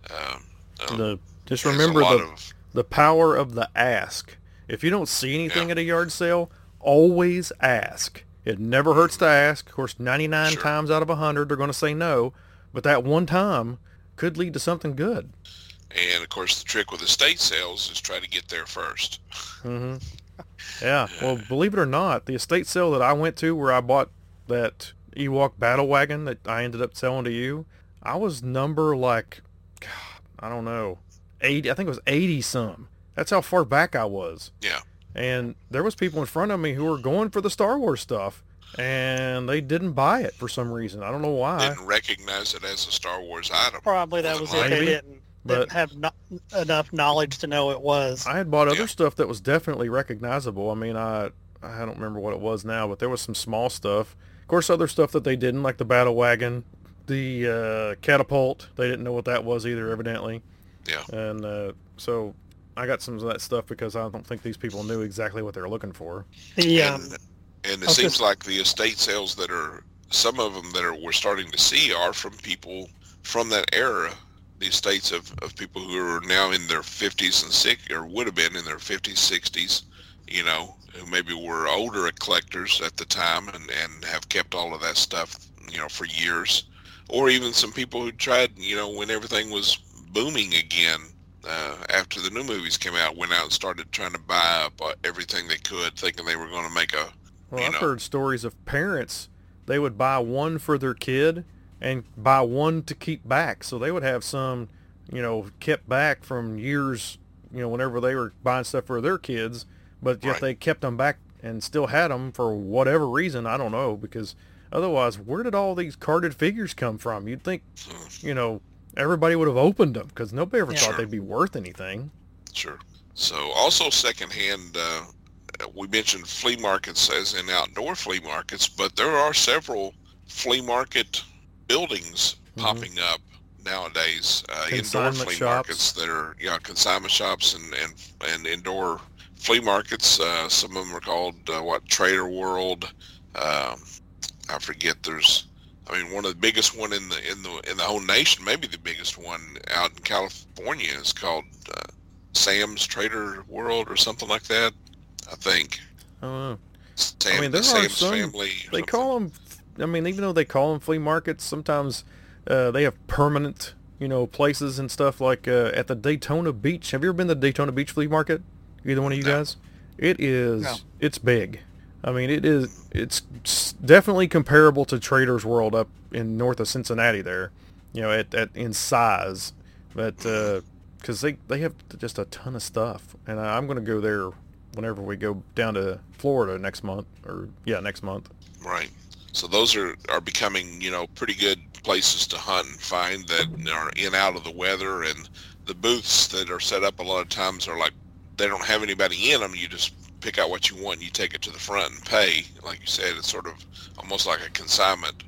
Just remember the power of the ask. If you don't see anything at a yard sale, always ask. It never hurts to ask. Of course, 99 times out of 100, they're going to say no, but that one time could lead to something good. And of course, the trick with estate sales is try to get there first. Mm-hmm. Yeah, well, believe it or not, the estate sale that I went to where I bought that Ewok battle wagon that I ended up selling to you, I was number I don't know, 80. I think it was 80-some. That's how far back I was. Yeah. And there was people in front of me who were going for the Star Wars stuff, and they didn't buy it for some reason. I don't know why. Didn't recognize it as a Star Wars item. Probably that was it. They didn't have enough knowledge to know it was. I had bought other stuff that was definitely recognizable. I mean, I don't remember what it was now, but there was some small stuff. Of course, other stuff that they didn't, like the battle wagon, the catapult. They didn't know what that was either, evidently. Yeah. And so I got some of that stuff because I don't think these people knew exactly what they were looking for. Yeah. And it seems like the estate sales some of them that we're starting to see are from people from that era. The estates of people who are now in their 50s and 60s, or would have been in their 50s, 60s, who maybe were older collectors at the time and have kept all of that stuff, for years. Or even some people who tried, when everything was booming again, after the new movies came out, went out and started trying to buy up everything they could, thinking they were going to make I've heard stories of parents, they would buy one for their kid and buy one to keep back. So they would have some kept back from years, whenever they were buying stuff for their kids, but yet they kept them back and still had them for whatever reason. I don't know, because otherwise, where did all these carded figures come from? You'd think, everybody would have opened them, because nobody ever thought they'd be worth anything. Sure. So also secondhand, we mentioned flea markets as in outdoor flea markets, but there are several flea market buildings popping up nowadays. Indoor flea markets that are consignment shops and indoor flea markets. Some of them are called Trader World. I forget. One of the biggest one in the whole nation, maybe the biggest one out in California, is called Sam's Trader World or something like that, I think. There Sam's are some, Family. They call them, even though they call them flea markets, sometimes they have permanent, places and stuff, like at the Daytona Beach. Have you ever been to the Daytona Beach flea market? Either one of you guys? It is, it's big. It's definitely comparable to Trader's World up in north of Cincinnati there, in size. But, because they have just a ton of stuff. And I'm going to go there whenever we go down to Florida next month. Right. So those are becoming, pretty good places to hunt and find that are in out of the weather. And the booths that are set up a lot of times are like, they don't have anybody in them. You just pick out what you want and you take it to the front and pay. Like you said, it's sort of almost like a consignment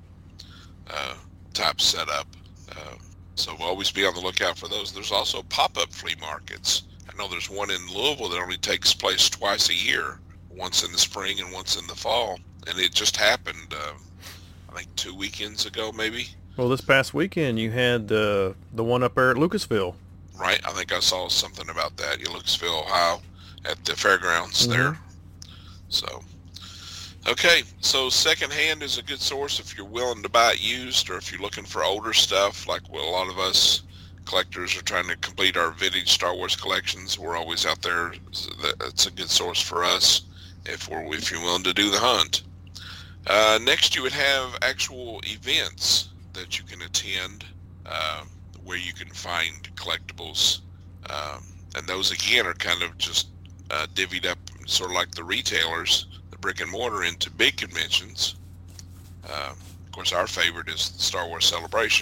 type setup. So we'll always be on the lookout for those. There's also pop-up flea markets. I know there's one in Louisville that only takes place twice a year, once in the spring and once in the fall. And it just happened, I think 2 weekends ago, maybe. Well, this past weekend you had the one up there at Lucasville. Right. I think I saw something about that in Lucasville, Ohio, at the fairgrounds there. So, okay. So secondhand is a good source if you're willing to buy it used, or if you're looking for older stuff, like a lot of us collectors are trying to complete our vintage Star Wars collections. We're always out there. That's a good source for us if you're willing to do the hunt. Next, you would have actual events that you can attend, where you can find collectibles, and those again are kind of just divvied up, sort of like the retailers, the brick and mortar, into big conventions. Of course, our favorite is the Star Wars Celebration.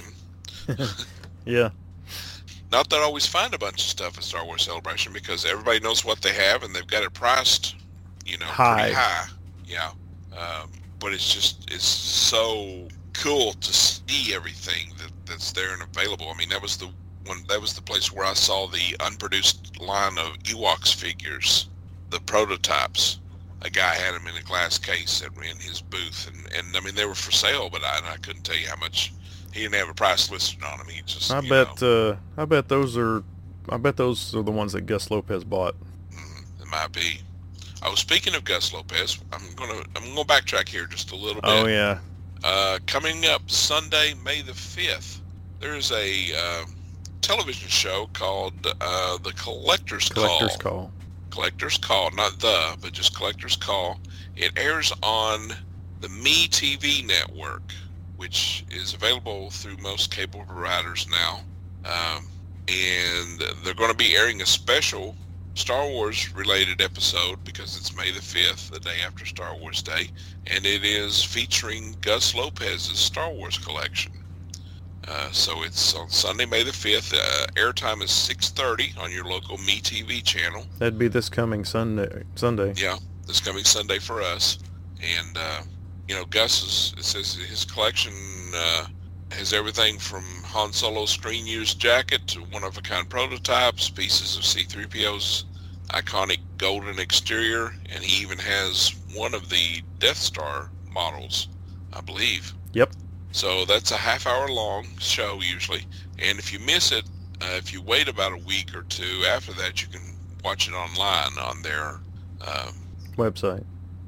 Yeah. Not that I always find a bunch of stuff at Star Wars Celebration, because everybody knows what they have and they've got it priced, pretty high. Yeah. But it's so cool to see everything that's there and available. That was the place where I saw the unproduced line of Ewoks figures, the prototypes. A guy had them in a glass case in his booth, and they were for sale, but I couldn't tell you how much. He didn't have a price listed on them. He just, I bet those are the ones that Gus Lopez bought. It might be. Oh, speaking of Gus Lopez, I'm gonna backtrack here just a little bit. Oh yeah. Coming up Sunday, May the 5th, there's a television show called The Collector's Call. Collector's Call, not but just Collector's Call. It airs on the MeTV network, which is available through most cable providers now. And they're going to be airing a special Star Wars related episode because it's May the 5th, the day after Star Wars Day, and it is featuring Gus Lopez's Star Wars collection. So it's on Sunday, May the 5th. Airtime is 6:30 on your local MeTV channel. That'd be this coming Sunday. Yeah, this coming Sunday for us. And, Gus, it says his collection has everything from Han Solo's screen-used jacket to one-of-a-kind prototypes, pieces of C-3PO's iconic golden exterior, and he even has one of the Death Star models, I believe. Yep. So that's a half-hour long show usually, and if you miss it, if you wait about a week or two after that, you can watch it online on their website.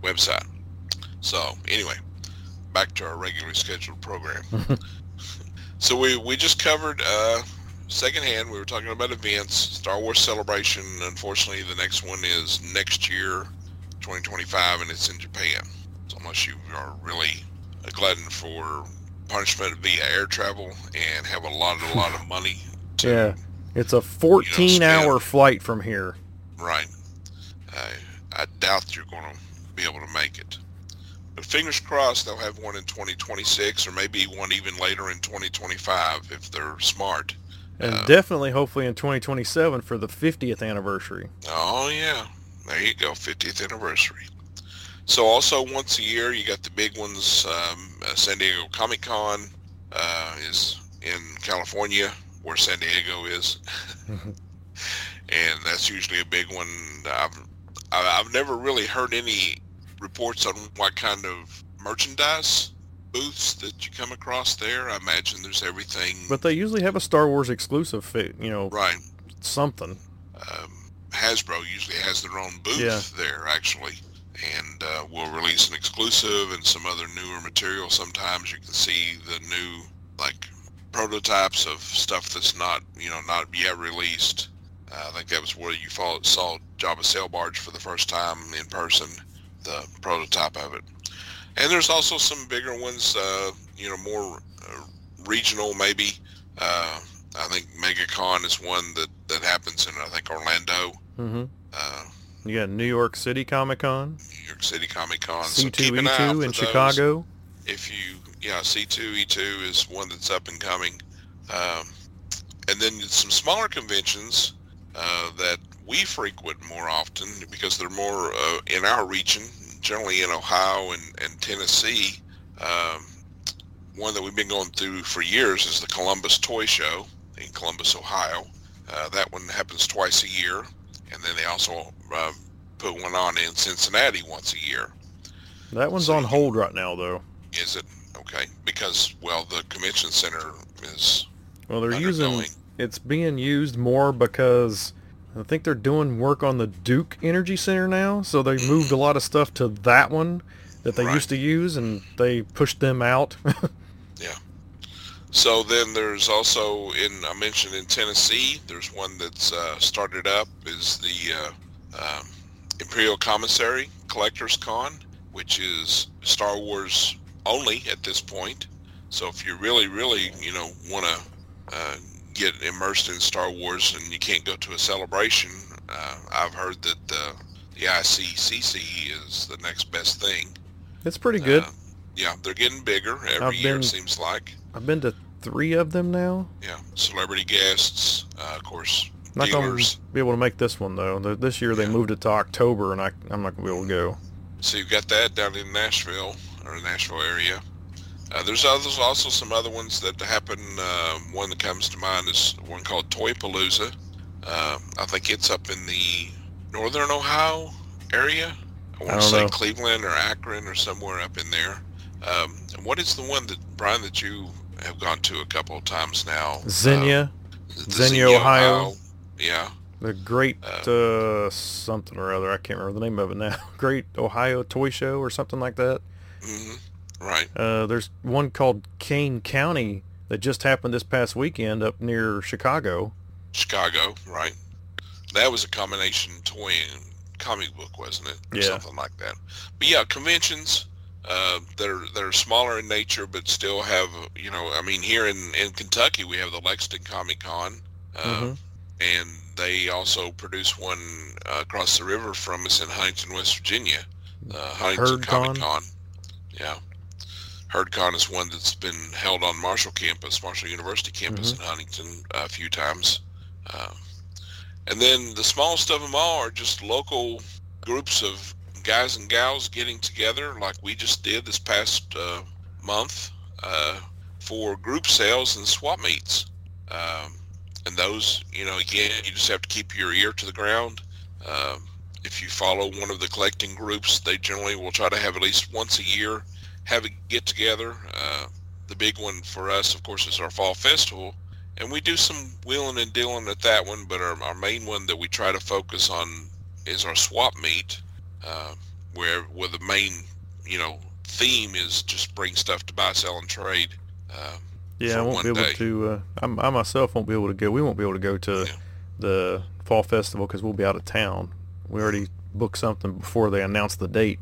So anyway, back to our regularly scheduled program. So we just covered secondhand. We were talking about events, Star Wars Celebration. Unfortunately, the next one is next year, 2025, and it's in Japan. So unless you are really a glutton for punishment via air travel and have a lot of money to It's a 14-hour flight from here. Right. I doubt you're going to be able to make it. But fingers crossed they'll have one in 2026 or maybe one even later in 2025 if they're smart. And definitely, hopefully, in 2027 for the 50th anniversary. Oh, yeah. There you go, 50th anniversary. So also once a year, you got the big ones. San Diego Comic-Con is in California, where San Diego is. And that's usually a big one. I've never really heard any reports on what kind of merchandise booths that you come across there. I imagine there's everything. But they usually have a Star Wars exclusive, right? Something. Hasbro usually has their own booth there, actually, and will release an exclusive and some other newer material. Sometimes you can see the new, like, prototypes of stuff that's not yet released. I think that was where you saw Jabba Sail Barge for the first time in person, the prototype of it. And there's also some bigger ones, more regional maybe. I think MegaCon is one that happens in, I think, Orlando. Mm-hmm. You got New York City Comic-Con. New York City Comic-Con. C2E2 in Chicago. C2E2 is one that's up and coming. And then some smaller conventions that we frequent more often because they're more in our region, generally in Ohio and Tennessee. One that we've been going through for years is the Columbus Toy Show in Columbus, Ohio. That one happens twice a year. And then they also put one on in Cincinnati once a year. That one's on hold right now, though. Is it? Okay. Because, the convention center is it's being used more because I think they're doing work on the Duke Energy Center now, so they moved a lot of stuff to that one that they used to use, and they pushed them out. Yeah. So then there's also, I mentioned in Tennessee, there's one that's started up, is the Imperial Commissary Collectors Con, which is Star Wars only at this point. So if you really, really, want to get immersed in Star Wars and you can't go to a celebration, I've heard that the ICCC is the next best thing. It's pretty good. Yeah, they're getting bigger every year, it seems like. I've been to 3 of them now. Yeah, celebrity guests, of course, not dealers. Not going to be able to make this one, though. This year they moved it to October, and I'm not going to be able to go. So you've got that down in Nashville, or the Nashville area. There's also some other ones that happen. One that comes to mind is one called Toy Palooza. I think it's up in the northern Ohio area. I want to say Cleveland or Akron or somewhere up in there. And what is the one that, Brian, that you have gone to a couple of times now? Xenia. Xenia, Ohio. Yeah. The Great something or other. I can't remember the name of it now. Great Ohio Toy Show or something like that. Mm-hmm. Right. There's one called Kane County that just happened this past weekend up near Chicago. Chicago, right. That was a combination toy and comic book, wasn't it? Or something like that. But yeah, conventions, they're smaller in nature, but still have, here in Kentucky, we have the Lexington Comic Con, and they also produce one across the river from us in Huntington, West Virginia, Huntington Comic Con. Yeah. HerdCon is one that's been held on Marshall University campus in Huntington a few times. And then the smallest of them all are just local groups of guys and gals getting together like we just did this past month for group sales and swap meets. And those, again, you just have to keep your ear to the ground. If you follow one of the collecting groups, they generally will try to have at least once a year have a get-together. The big one for us, of course, is our fall festival. And we do some wheeling and dealing at that one, but our main one that we try to focus on is our swap meet, where the main, theme is just bring stuff to buy, sell, and trade. I won't be able to, I myself won't be able to go. We won't be able to go to the fall festival because we'll be out of town. We already booked something before they announced the date.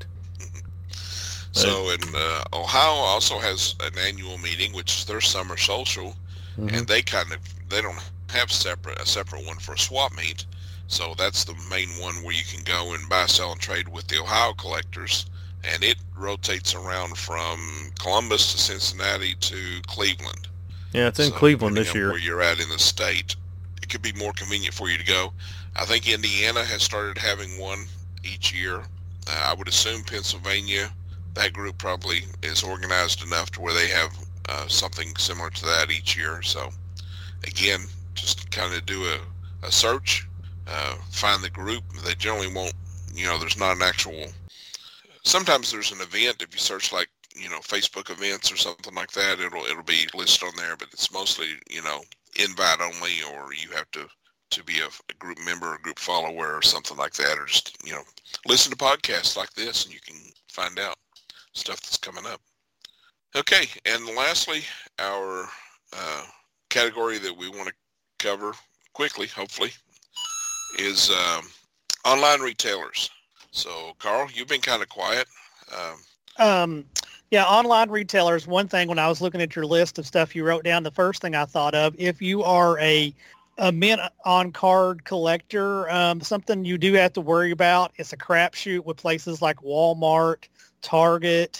So in Ohio also has an annual meeting, which is their summer social, and they don't have a separate one for a swap meet. So that's the main one where you can go and buy, sell, and trade with the Ohio collectors. And it rotates around from Columbus to Cincinnati to Cleveland. Yeah, it's in Cleveland this year. Where you're at in the state, it could be more convenient for you to go. I think Indiana has started having one each year. I would assume Pennsylvania, that group probably is organized enough to where they have something similar to that each year. So, again, just kind of do a search, find the group. They generally won't, there's not an actual... Sometimes there's an event. If you search like, Facebook events or something like that, it'll be listed on there, but it's mostly, invite only, or you have to be a group member or group follower or something like that, or just, listen to podcasts like this and you can find out stuff that's coming up. Okay, and lastly, our category that we want to cover quickly, hopefully, is online retailers. So, Carl, you've been kind of quiet. Yeah, online retailers, one thing when I was looking at your list of stuff you wrote down, the first thing I thought of, if you are a mint on card collector, something you do have to worry about, it's a crapshoot with places like Walmart, Target,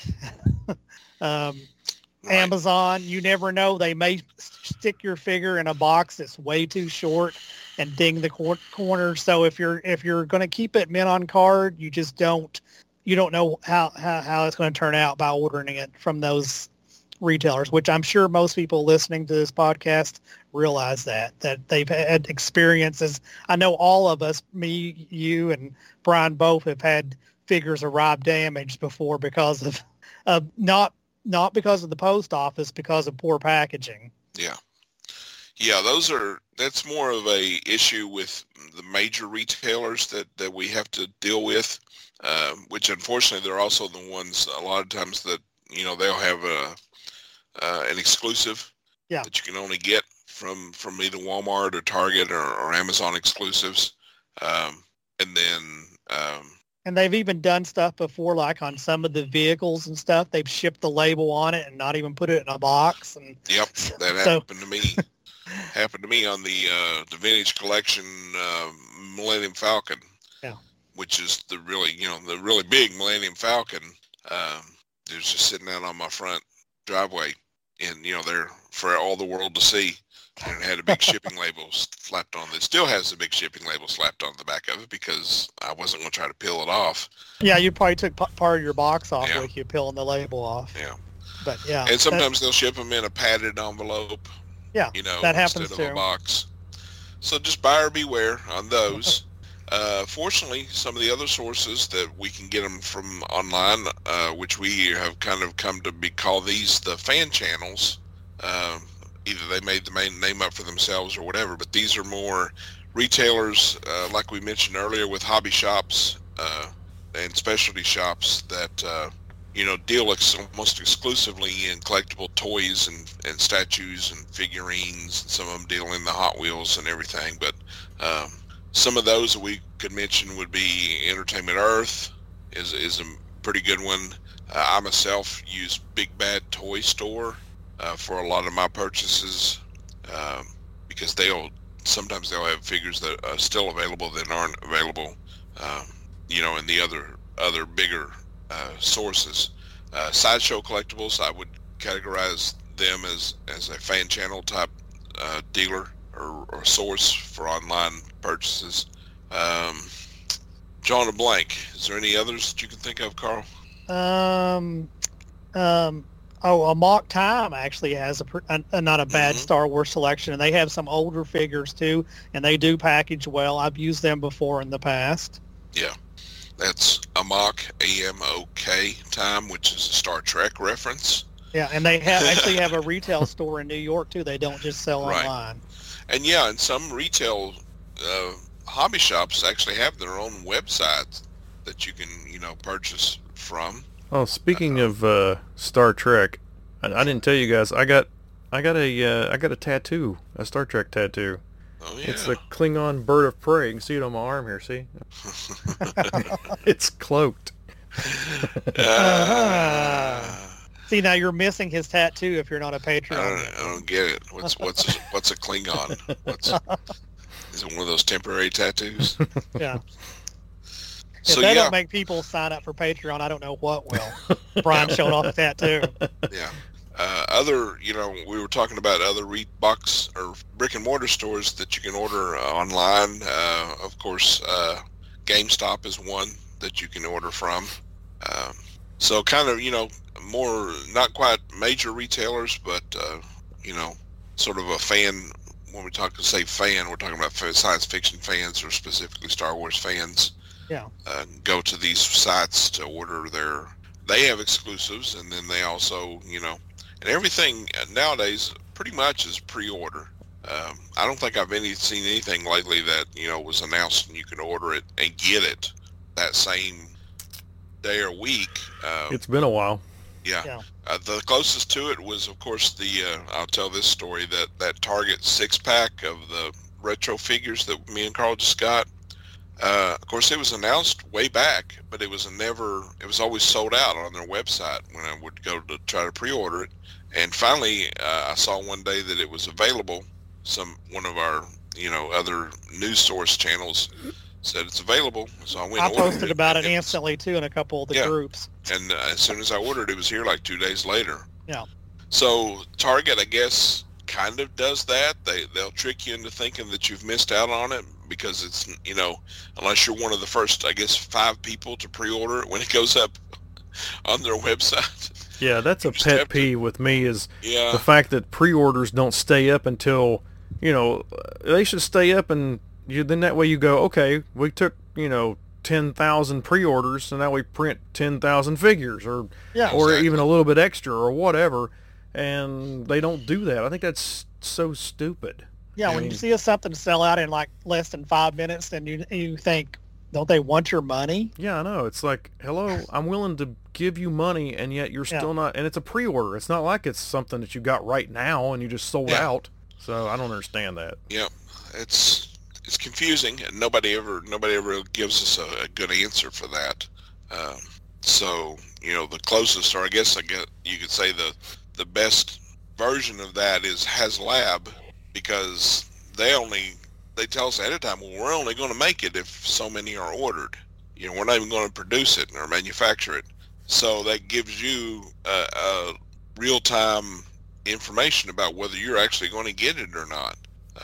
Amazon. You never know. They may stick your figure in a box that's way too short and ding the corner. So if you're going to keep it mint on card, you don't know how it's going to turn out by ordering it from those retailers, which I'm sure most people listening to this podcast realize that they've had experiences. I know all of us, me, you, and Brian both have had figures arrive damaged before because of not because of the post office, because of poor packaging. Yeah, that's more of a issue with the major retailers that we have to deal with, which unfortunately they're also the ones a lot of times that, they'll have an exclusive that you can only get from either Walmart or Target or Amazon exclusives. And they've even done stuff before, like on some of the vehicles and stuff, they've shipped the label on it and not even put it in a box. And yep, that happened to me. Happened to me on the Vintage Collection Millennium Falcon, which is the really big Millennium Falcon. It was just sitting out on my front driveway, and there for all the world to see, and it had a big shipping label slapped on. It still has a big shipping label slapped on the back of it because I wasn't going to try to peel it off. Yeah, you probably took part of your box off with you peeling the label off. Yeah, but and sometimes they'll ship them in a padded envelope. Yeah, that happens instead of a box. So just buyer beware on those. Fortunately, some of the other sources that we can get them from online, which we have kind of come to call these the fan channels. Either they made the main name up for themselves or whatever, but these are more retailers, like we mentioned earlier, with hobby shops and specialty shops that deal almost exclusively in collectible toys and statues and figurines, and some of them deal in the Hot Wheels and everything. But some of those that we could mention would be Entertainment Earth is a pretty good one. I myself use Big Bad Toy Store for a lot of my purchases because sometimes they'll have figures that are still available that aren't available, in the other bigger sources. Sideshow Collectibles, I would categorize them as a fan channel type dealer or source for online purchases. Drawing a blank. Is there any others that you can think of, Carl? Mock Time actually has not a bad Star Wars selection, and they have some older figures too, and they do package well. I've used them before in the past. Yeah. That's Amok, A-M-O-K Time, which is a Star Trek reference. Yeah, and they actually have a retail store in New York, too. They don't just sell online. And some retail hobby shops actually have their own websites that you can, purchase from. Oh, speaking of Star Trek, I didn't tell you guys, I got a tattoo, a Star Trek tattoo. Oh, yeah. It's a Klingon bird of prey. You can see it on my arm here, see? It's cloaked. See, now you're missing his tattoo if you're not a Patreon. I don't get it. What's a Klingon? Is it one of those temporary tattoos? Yeah. If they don't make people sign up for Patreon, I don't know what will. Brian showed off a tattoo. Yeah. We were talking about other box or brick and mortar stores that you can order online. Of course, GameStop is one that you can order from. So kind of, more, not quite major retailers, but, sort of a fan. When we talk to say fan, we're talking about science fiction fans or specifically Star Wars fans. Yeah. Go to these sites to order they have exclusives, and then they also, and everything nowadays pretty much is pre-order. I don't think I've seen anything lately that, was announced and you can order it and get it that same day or week. It's been a while. Yeah. The closest to it was, of course, I'll tell this story, that Target 6-pack of the retro figures that me and Carl just got. Of course, it was announced way back, but it was always sold out on their website when I would go to try to pre-order it. And finally, I saw one day that it was available. One of our, other news source channels said it's available. So I went. I posted about it instantly too in a couple of the groups. And as soon as I ordered, it was here like 2 days later. Yeah. So Target, I guess, kind of does that. They'll trick you into thinking that you've missed out on it because it's, unless you're one of the first, I guess, 5 people to pre-order it when it goes up on their website. Yeah, that's a pet peeve with me is the fact that pre-orders don't stay up until, they should stay up, and then that way you go, okay, we took, 10,000 pre-orders, so now we print 10,000 figures or even a little bit extra or whatever, and they don't do that. I think that's so stupid. Yeah, when you see something sell out in like less than 5 minutes, then you think, don't they want your money? Yeah, I know. It's like, hello, I'm willing to give you money, and yet you're still not. And it's a pre-order. It's not like it's something that you got right now and you just sold out. So I don't understand that. Yeah, it's confusing, and nobody ever gives us a good answer for that. So the closest, or I guess you could say the best version of that is HasLab, because they tell us ahead of time, well, we're only going to make it if so many are ordered. We're not even going to produce it or manufacture it. So that gives you real-time information about whether you're actually going to get it or not.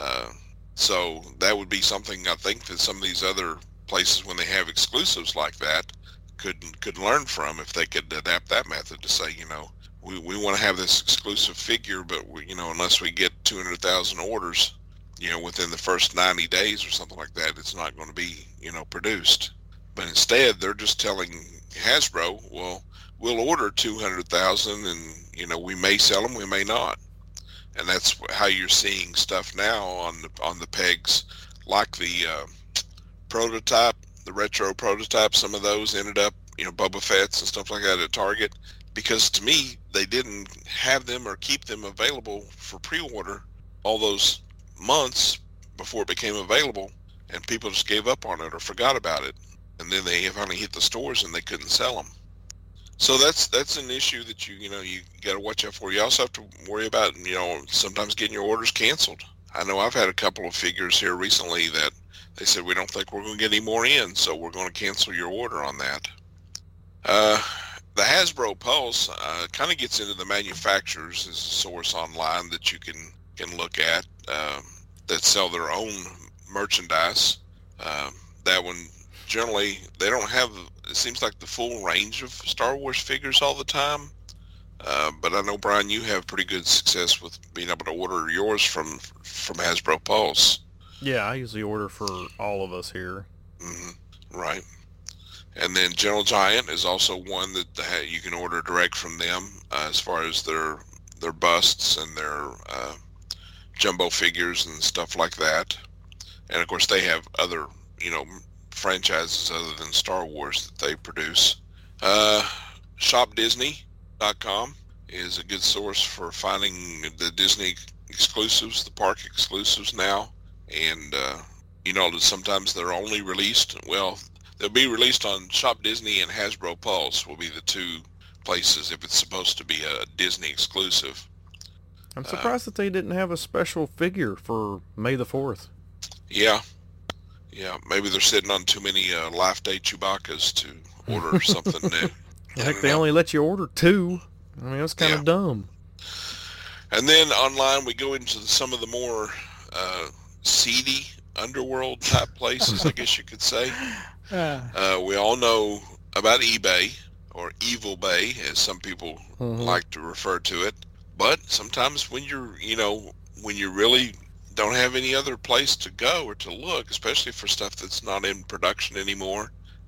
So that would be something I think that some of these other places, when they have exclusives like that, could learn from, if they could adapt that method to say, we want to have this exclusive figure, but unless we get 200,000 orders, within the first 90 days or something like that, it's not going to be, produced. But instead, they're just telling Hasbro, well, we'll order 200,000 and, we may sell them, we may not. And that's how you're seeing stuff now on the pegs, like the prototype, the retro prototype. Some of those ended up, Boba Fett's and stuff like that at Target, because to me, they didn't have them or keep them available for pre-order all those months before it became available, and people just gave up on it or forgot about it, and then they finally hit the stores and they couldn't sell them. So that's an issue that you got to watch out for. You also have to worry about sometimes getting your orders canceled. I know I've had a couple of figures here recently that they said, we don't think we're going to get any more in, so we're going to cancel your order on that. The Hasbro Pulse kind of gets into the manufacturers as a source online that you can look at that sell their own merchandise. That one, generally, they don't have, it seems like, the full range of Star Wars figures all the time. But I know, Brian, you have pretty good success with being able to order yours from Hasbro Pulse. Yeah, I usually order for all of us here. Mm-hmm. Right. And then Gentle Giant is also one that you can order direct from them as far as their busts and their jumbo figures and stuff like that. And of course, they have other franchises other than Star Wars that they produce. ShopDisney.com is a good source for finding the Disney exclusives, the park exclusives now. And that sometimes they're only released, they'll be released on Shop Disney, and Hasbro Pulse will be the two places if it's supposed to be a Disney exclusive. I'm surprised that they didn't have a special figure for May the 4th. Yeah. Maybe they're sitting on too many Life Day Chewbacca's to order something new. Heck, they only let you order 2. I mean, that's kind of dumb. And then online we go into some of the more seedy underworld type places, I guess you could say. We all know about eBay, or Evil Bay, as some people like to refer to it. But sometimes when when you really don't have any other place to go or to look, especially for stuff that's not in production anymore,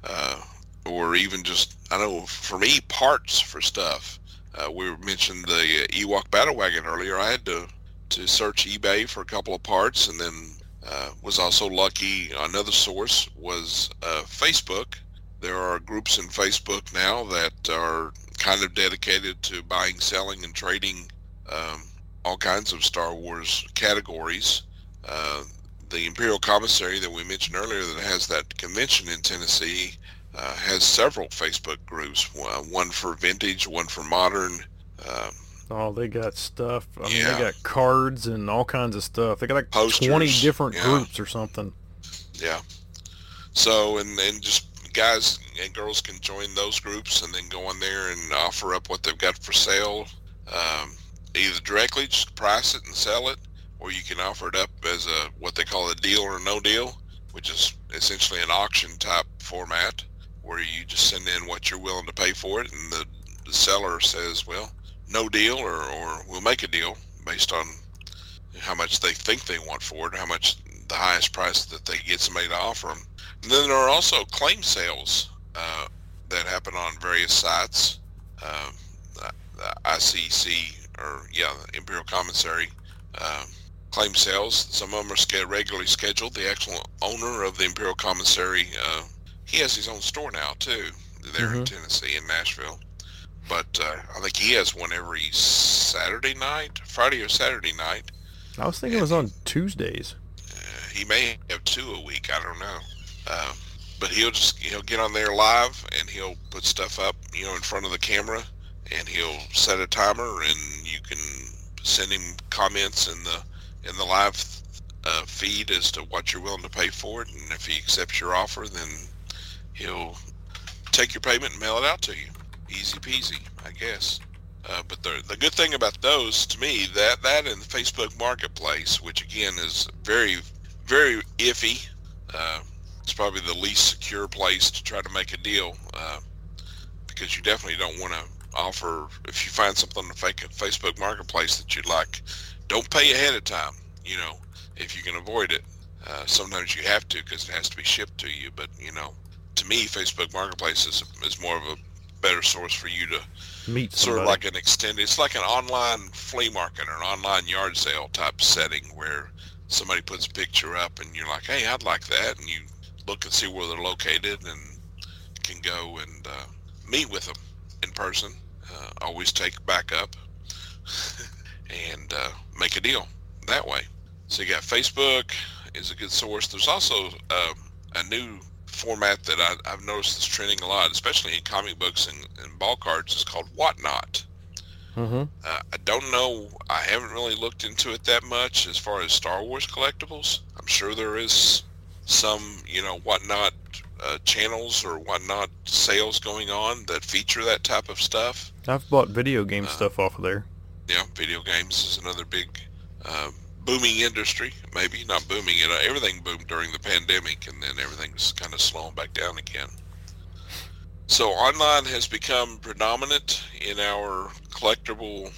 or even just, I know for me, parts for stuff. We mentioned the Ewok Battle Wagon earlier. I had to search eBay for a couple of parts, and then was also lucky. Another source was Facebook. There are groups in Facebook now that are kind of dedicated to buying, selling, and trading all kinds of Star Wars categories. The Imperial Commissary that we mentioned earlier that has that convention in Tennessee has several Facebook groups, one for vintage, one for modern. They got stuff. I mean, they got cards and all kinds of stuff. They got like posters, 20 different groups or something. Yeah. So, and just guys and girls can join those groups and then go on there and offer up what they've got for sale. Either directly just price it and sell it, or you can offer it up as what they call a deal or no deal, which is essentially an auction type format where you just send in what you're willing to pay for it, and the seller says, well, no deal, or we'll make a deal based on how much they think they want for it, or how much the highest price that they get somebody to offer them. And then there are also claim sales that happen on various sites. The ICC, the Imperial Commissary claim sales. Some of them are regularly scheduled. The actual owner of the Imperial Commissary, he has his own store now too, there in Tennessee, in Nashville. But I think he has one every Friday or Saturday night. I was thinking it was on Tuesdays. He may have 2 a week. I don't know. But he'll get on there live, and he'll put stuff up, in front of the camera, and he'll set a timer, and you can send him comments in the live feed as to what you're willing to pay for it, and if he accepts your offer, then he'll take your payment and mail it out to you. Easy peasy, I guess. But the good thing about those, to me, that and the Facebook Marketplace, which again is very, very iffy. It's probably the least secure place to try to make a deal, because you definitely don't want to offer, if you find something on the Facebook Marketplace that you'd like, don't pay ahead of time, if you can avoid it. Sometimes you have to, because it has to be shipped to you, but to me, Facebook Marketplace is more of a better source for you to meet somebody. Sort of like an extended, it's like an online flea market or an online yard sale type setting where somebody puts a picture up and you're like, hey, I'd like that, and you look and see where they're located and can go and meet with them in person. Always take backup and make a deal that way. So you got Facebook is a good source. There's also a new format that I've noticed is trending a lot, especially in comic books and ball cards. It's called Whatnot. I don't know. I haven't really looked into it that much as far as Star Wars collectibles. I'm sure there is some, Whatnot channels or Whatnot sales going on that feature that type of stuff. I've bought video game stuff off of there. Yeah, video games is another big booming industry. Maybe not booming. Everything boomed during the pandemic, and then everything's kind of slowing back down again. So online has become predominant in our collectible,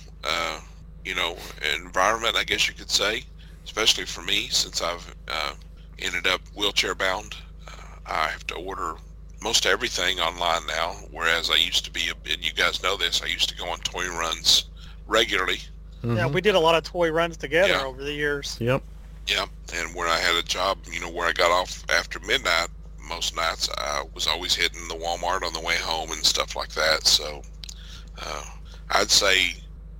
environment, I guess you could say, especially for me, since I've ended up wheelchair bound. I have to order most everything online now, whereas I used to be, and you guys know this, I used to go on toy runs regularly. Yeah, we did a lot of toy runs together over the years. Yep. Yeah, and when I had a job, where I got off after midnight, most nights I was always hitting the Walmart on the way home and stuff like that. So I'd say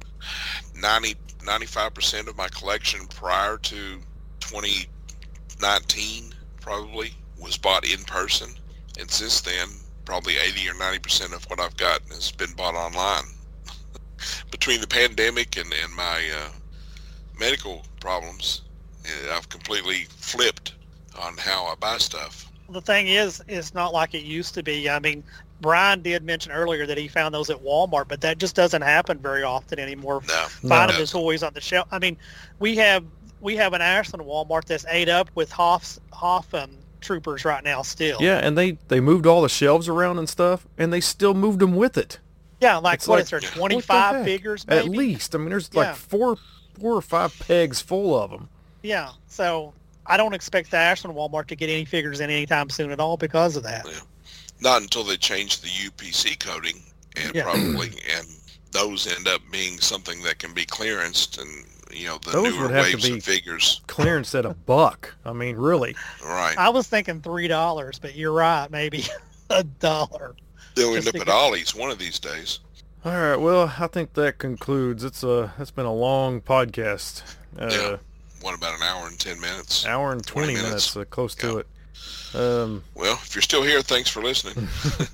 95% of my collection prior to 2019 probably was bought in person. And since then, probably 80 or 90% of what I've got has been bought online. Between the pandemic and my medical problems, I've completely flipped on how I buy stuff. The thing is, it's not like it used to be. I mean, Brian did mention earlier that he found those at Walmart, but that just doesn't happen very often anymore. Finding the toys on the shelf. I mean, we have an Ashland Walmart that's ate up with Hoff troopers right now still. Yeah, and they moved all the shelves around and stuff, and they still moved them with it. Yeah, like what is there, 25 figures maybe? At least. I mean, there's like four or five pegs full of them. Yeah, so I don't expect the Ashland Walmart to get any figures in anytime soon at all because of that. Yeah. Not until they change the UPC coding, and and those end up being something that can be clearanced, and the those newer waves of figures clearance at $1. I mean, really. Right. I was thinking $3, but you're right, maybe $1. They'll end up at Ollie's one of these days. All right. Well, I think that concludes. It's been a long podcast. What, about an hour and 10 minutes? Hour and 20 minutes, close to it. Well, if you're still here, thanks for listening.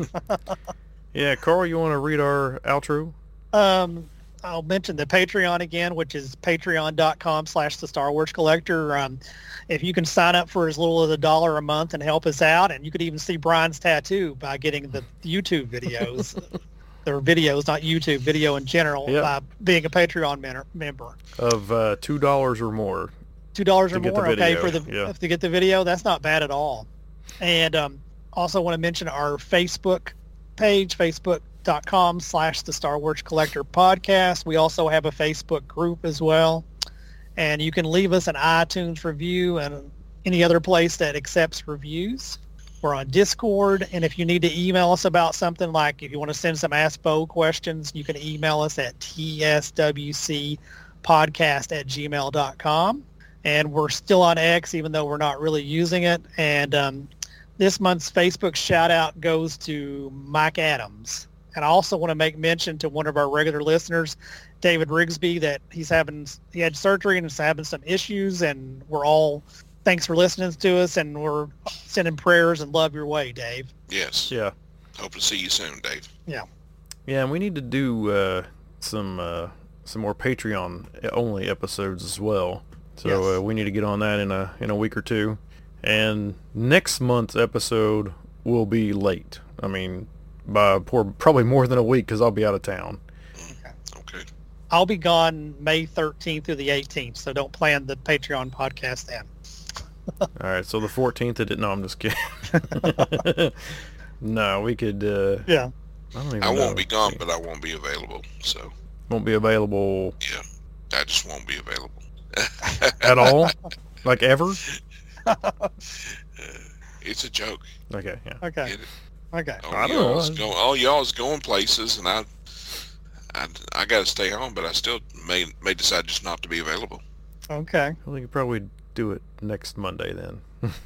Yeah, Carl, you want to read our outro? I'll mention the Patreon again, which is patreon.com/the Star Wars Collector. If you can sign up for as little as $1 a month and help us out, and you could even see Brian's tattoo by getting the YouTube videos. Their videos, not YouTube, video in general, by being a Patreon member. Of $2 or more. $2 or more, okay, to get the video. That's not bad at all. And also want to mention our Facebook page, facebook.com/the Star Wars Collector Podcast. We also have a Facebook group as well. And you can leave us an iTunes review and any other place that accepts reviews. We're on Discord, and if you need to email us about something, like if you want to send some Ask Bo questions, you can email us at tswcpodcast@gmail.com. And we're still on X, even though we're not really using it. And this month's Facebook shout-out goes to Mike Adams. And I also want to make mention to one of our regular listeners, David Rigsby, that he had surgery and is having some issues, and thanks for listening to us, and we're sending prayers and love your way, Dave. Yes. Yeah. Hope to see you soon, Dave. Yeah. Yeah, and we need to do some more Patreon only episodes as well. So we need to get on that in a week or two. And next month's episode will be late. I mean, by probably more than a week, because I'll be out of town. Okay. I'll be gone May 13th through the 18th, so don't plan the Patreon podcast then. All right, so the 14th, no, I'm just kidding. No, we could... yeah. I won't be gone, but I won't be available, so... Won't be available... Yeah, I just won't be available. At all? Like ever? It's a joke. Okay, yeah. Okay. Okay. I don't know. All y'all's going places, and I got to stay home, but I still may decide just not to be available. Okay. Well, you could probably do it next Monday then.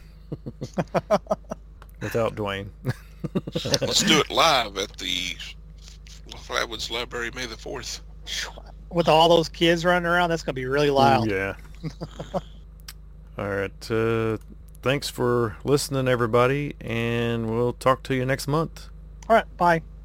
Without Dwayne. Let's do it live at the Flatwoods Library May the 4th. With all those kids running around, that's going to be really loud. Yeah. All right. Thanks for listening, everybody, and we'll talk to you next month. All right. Bye.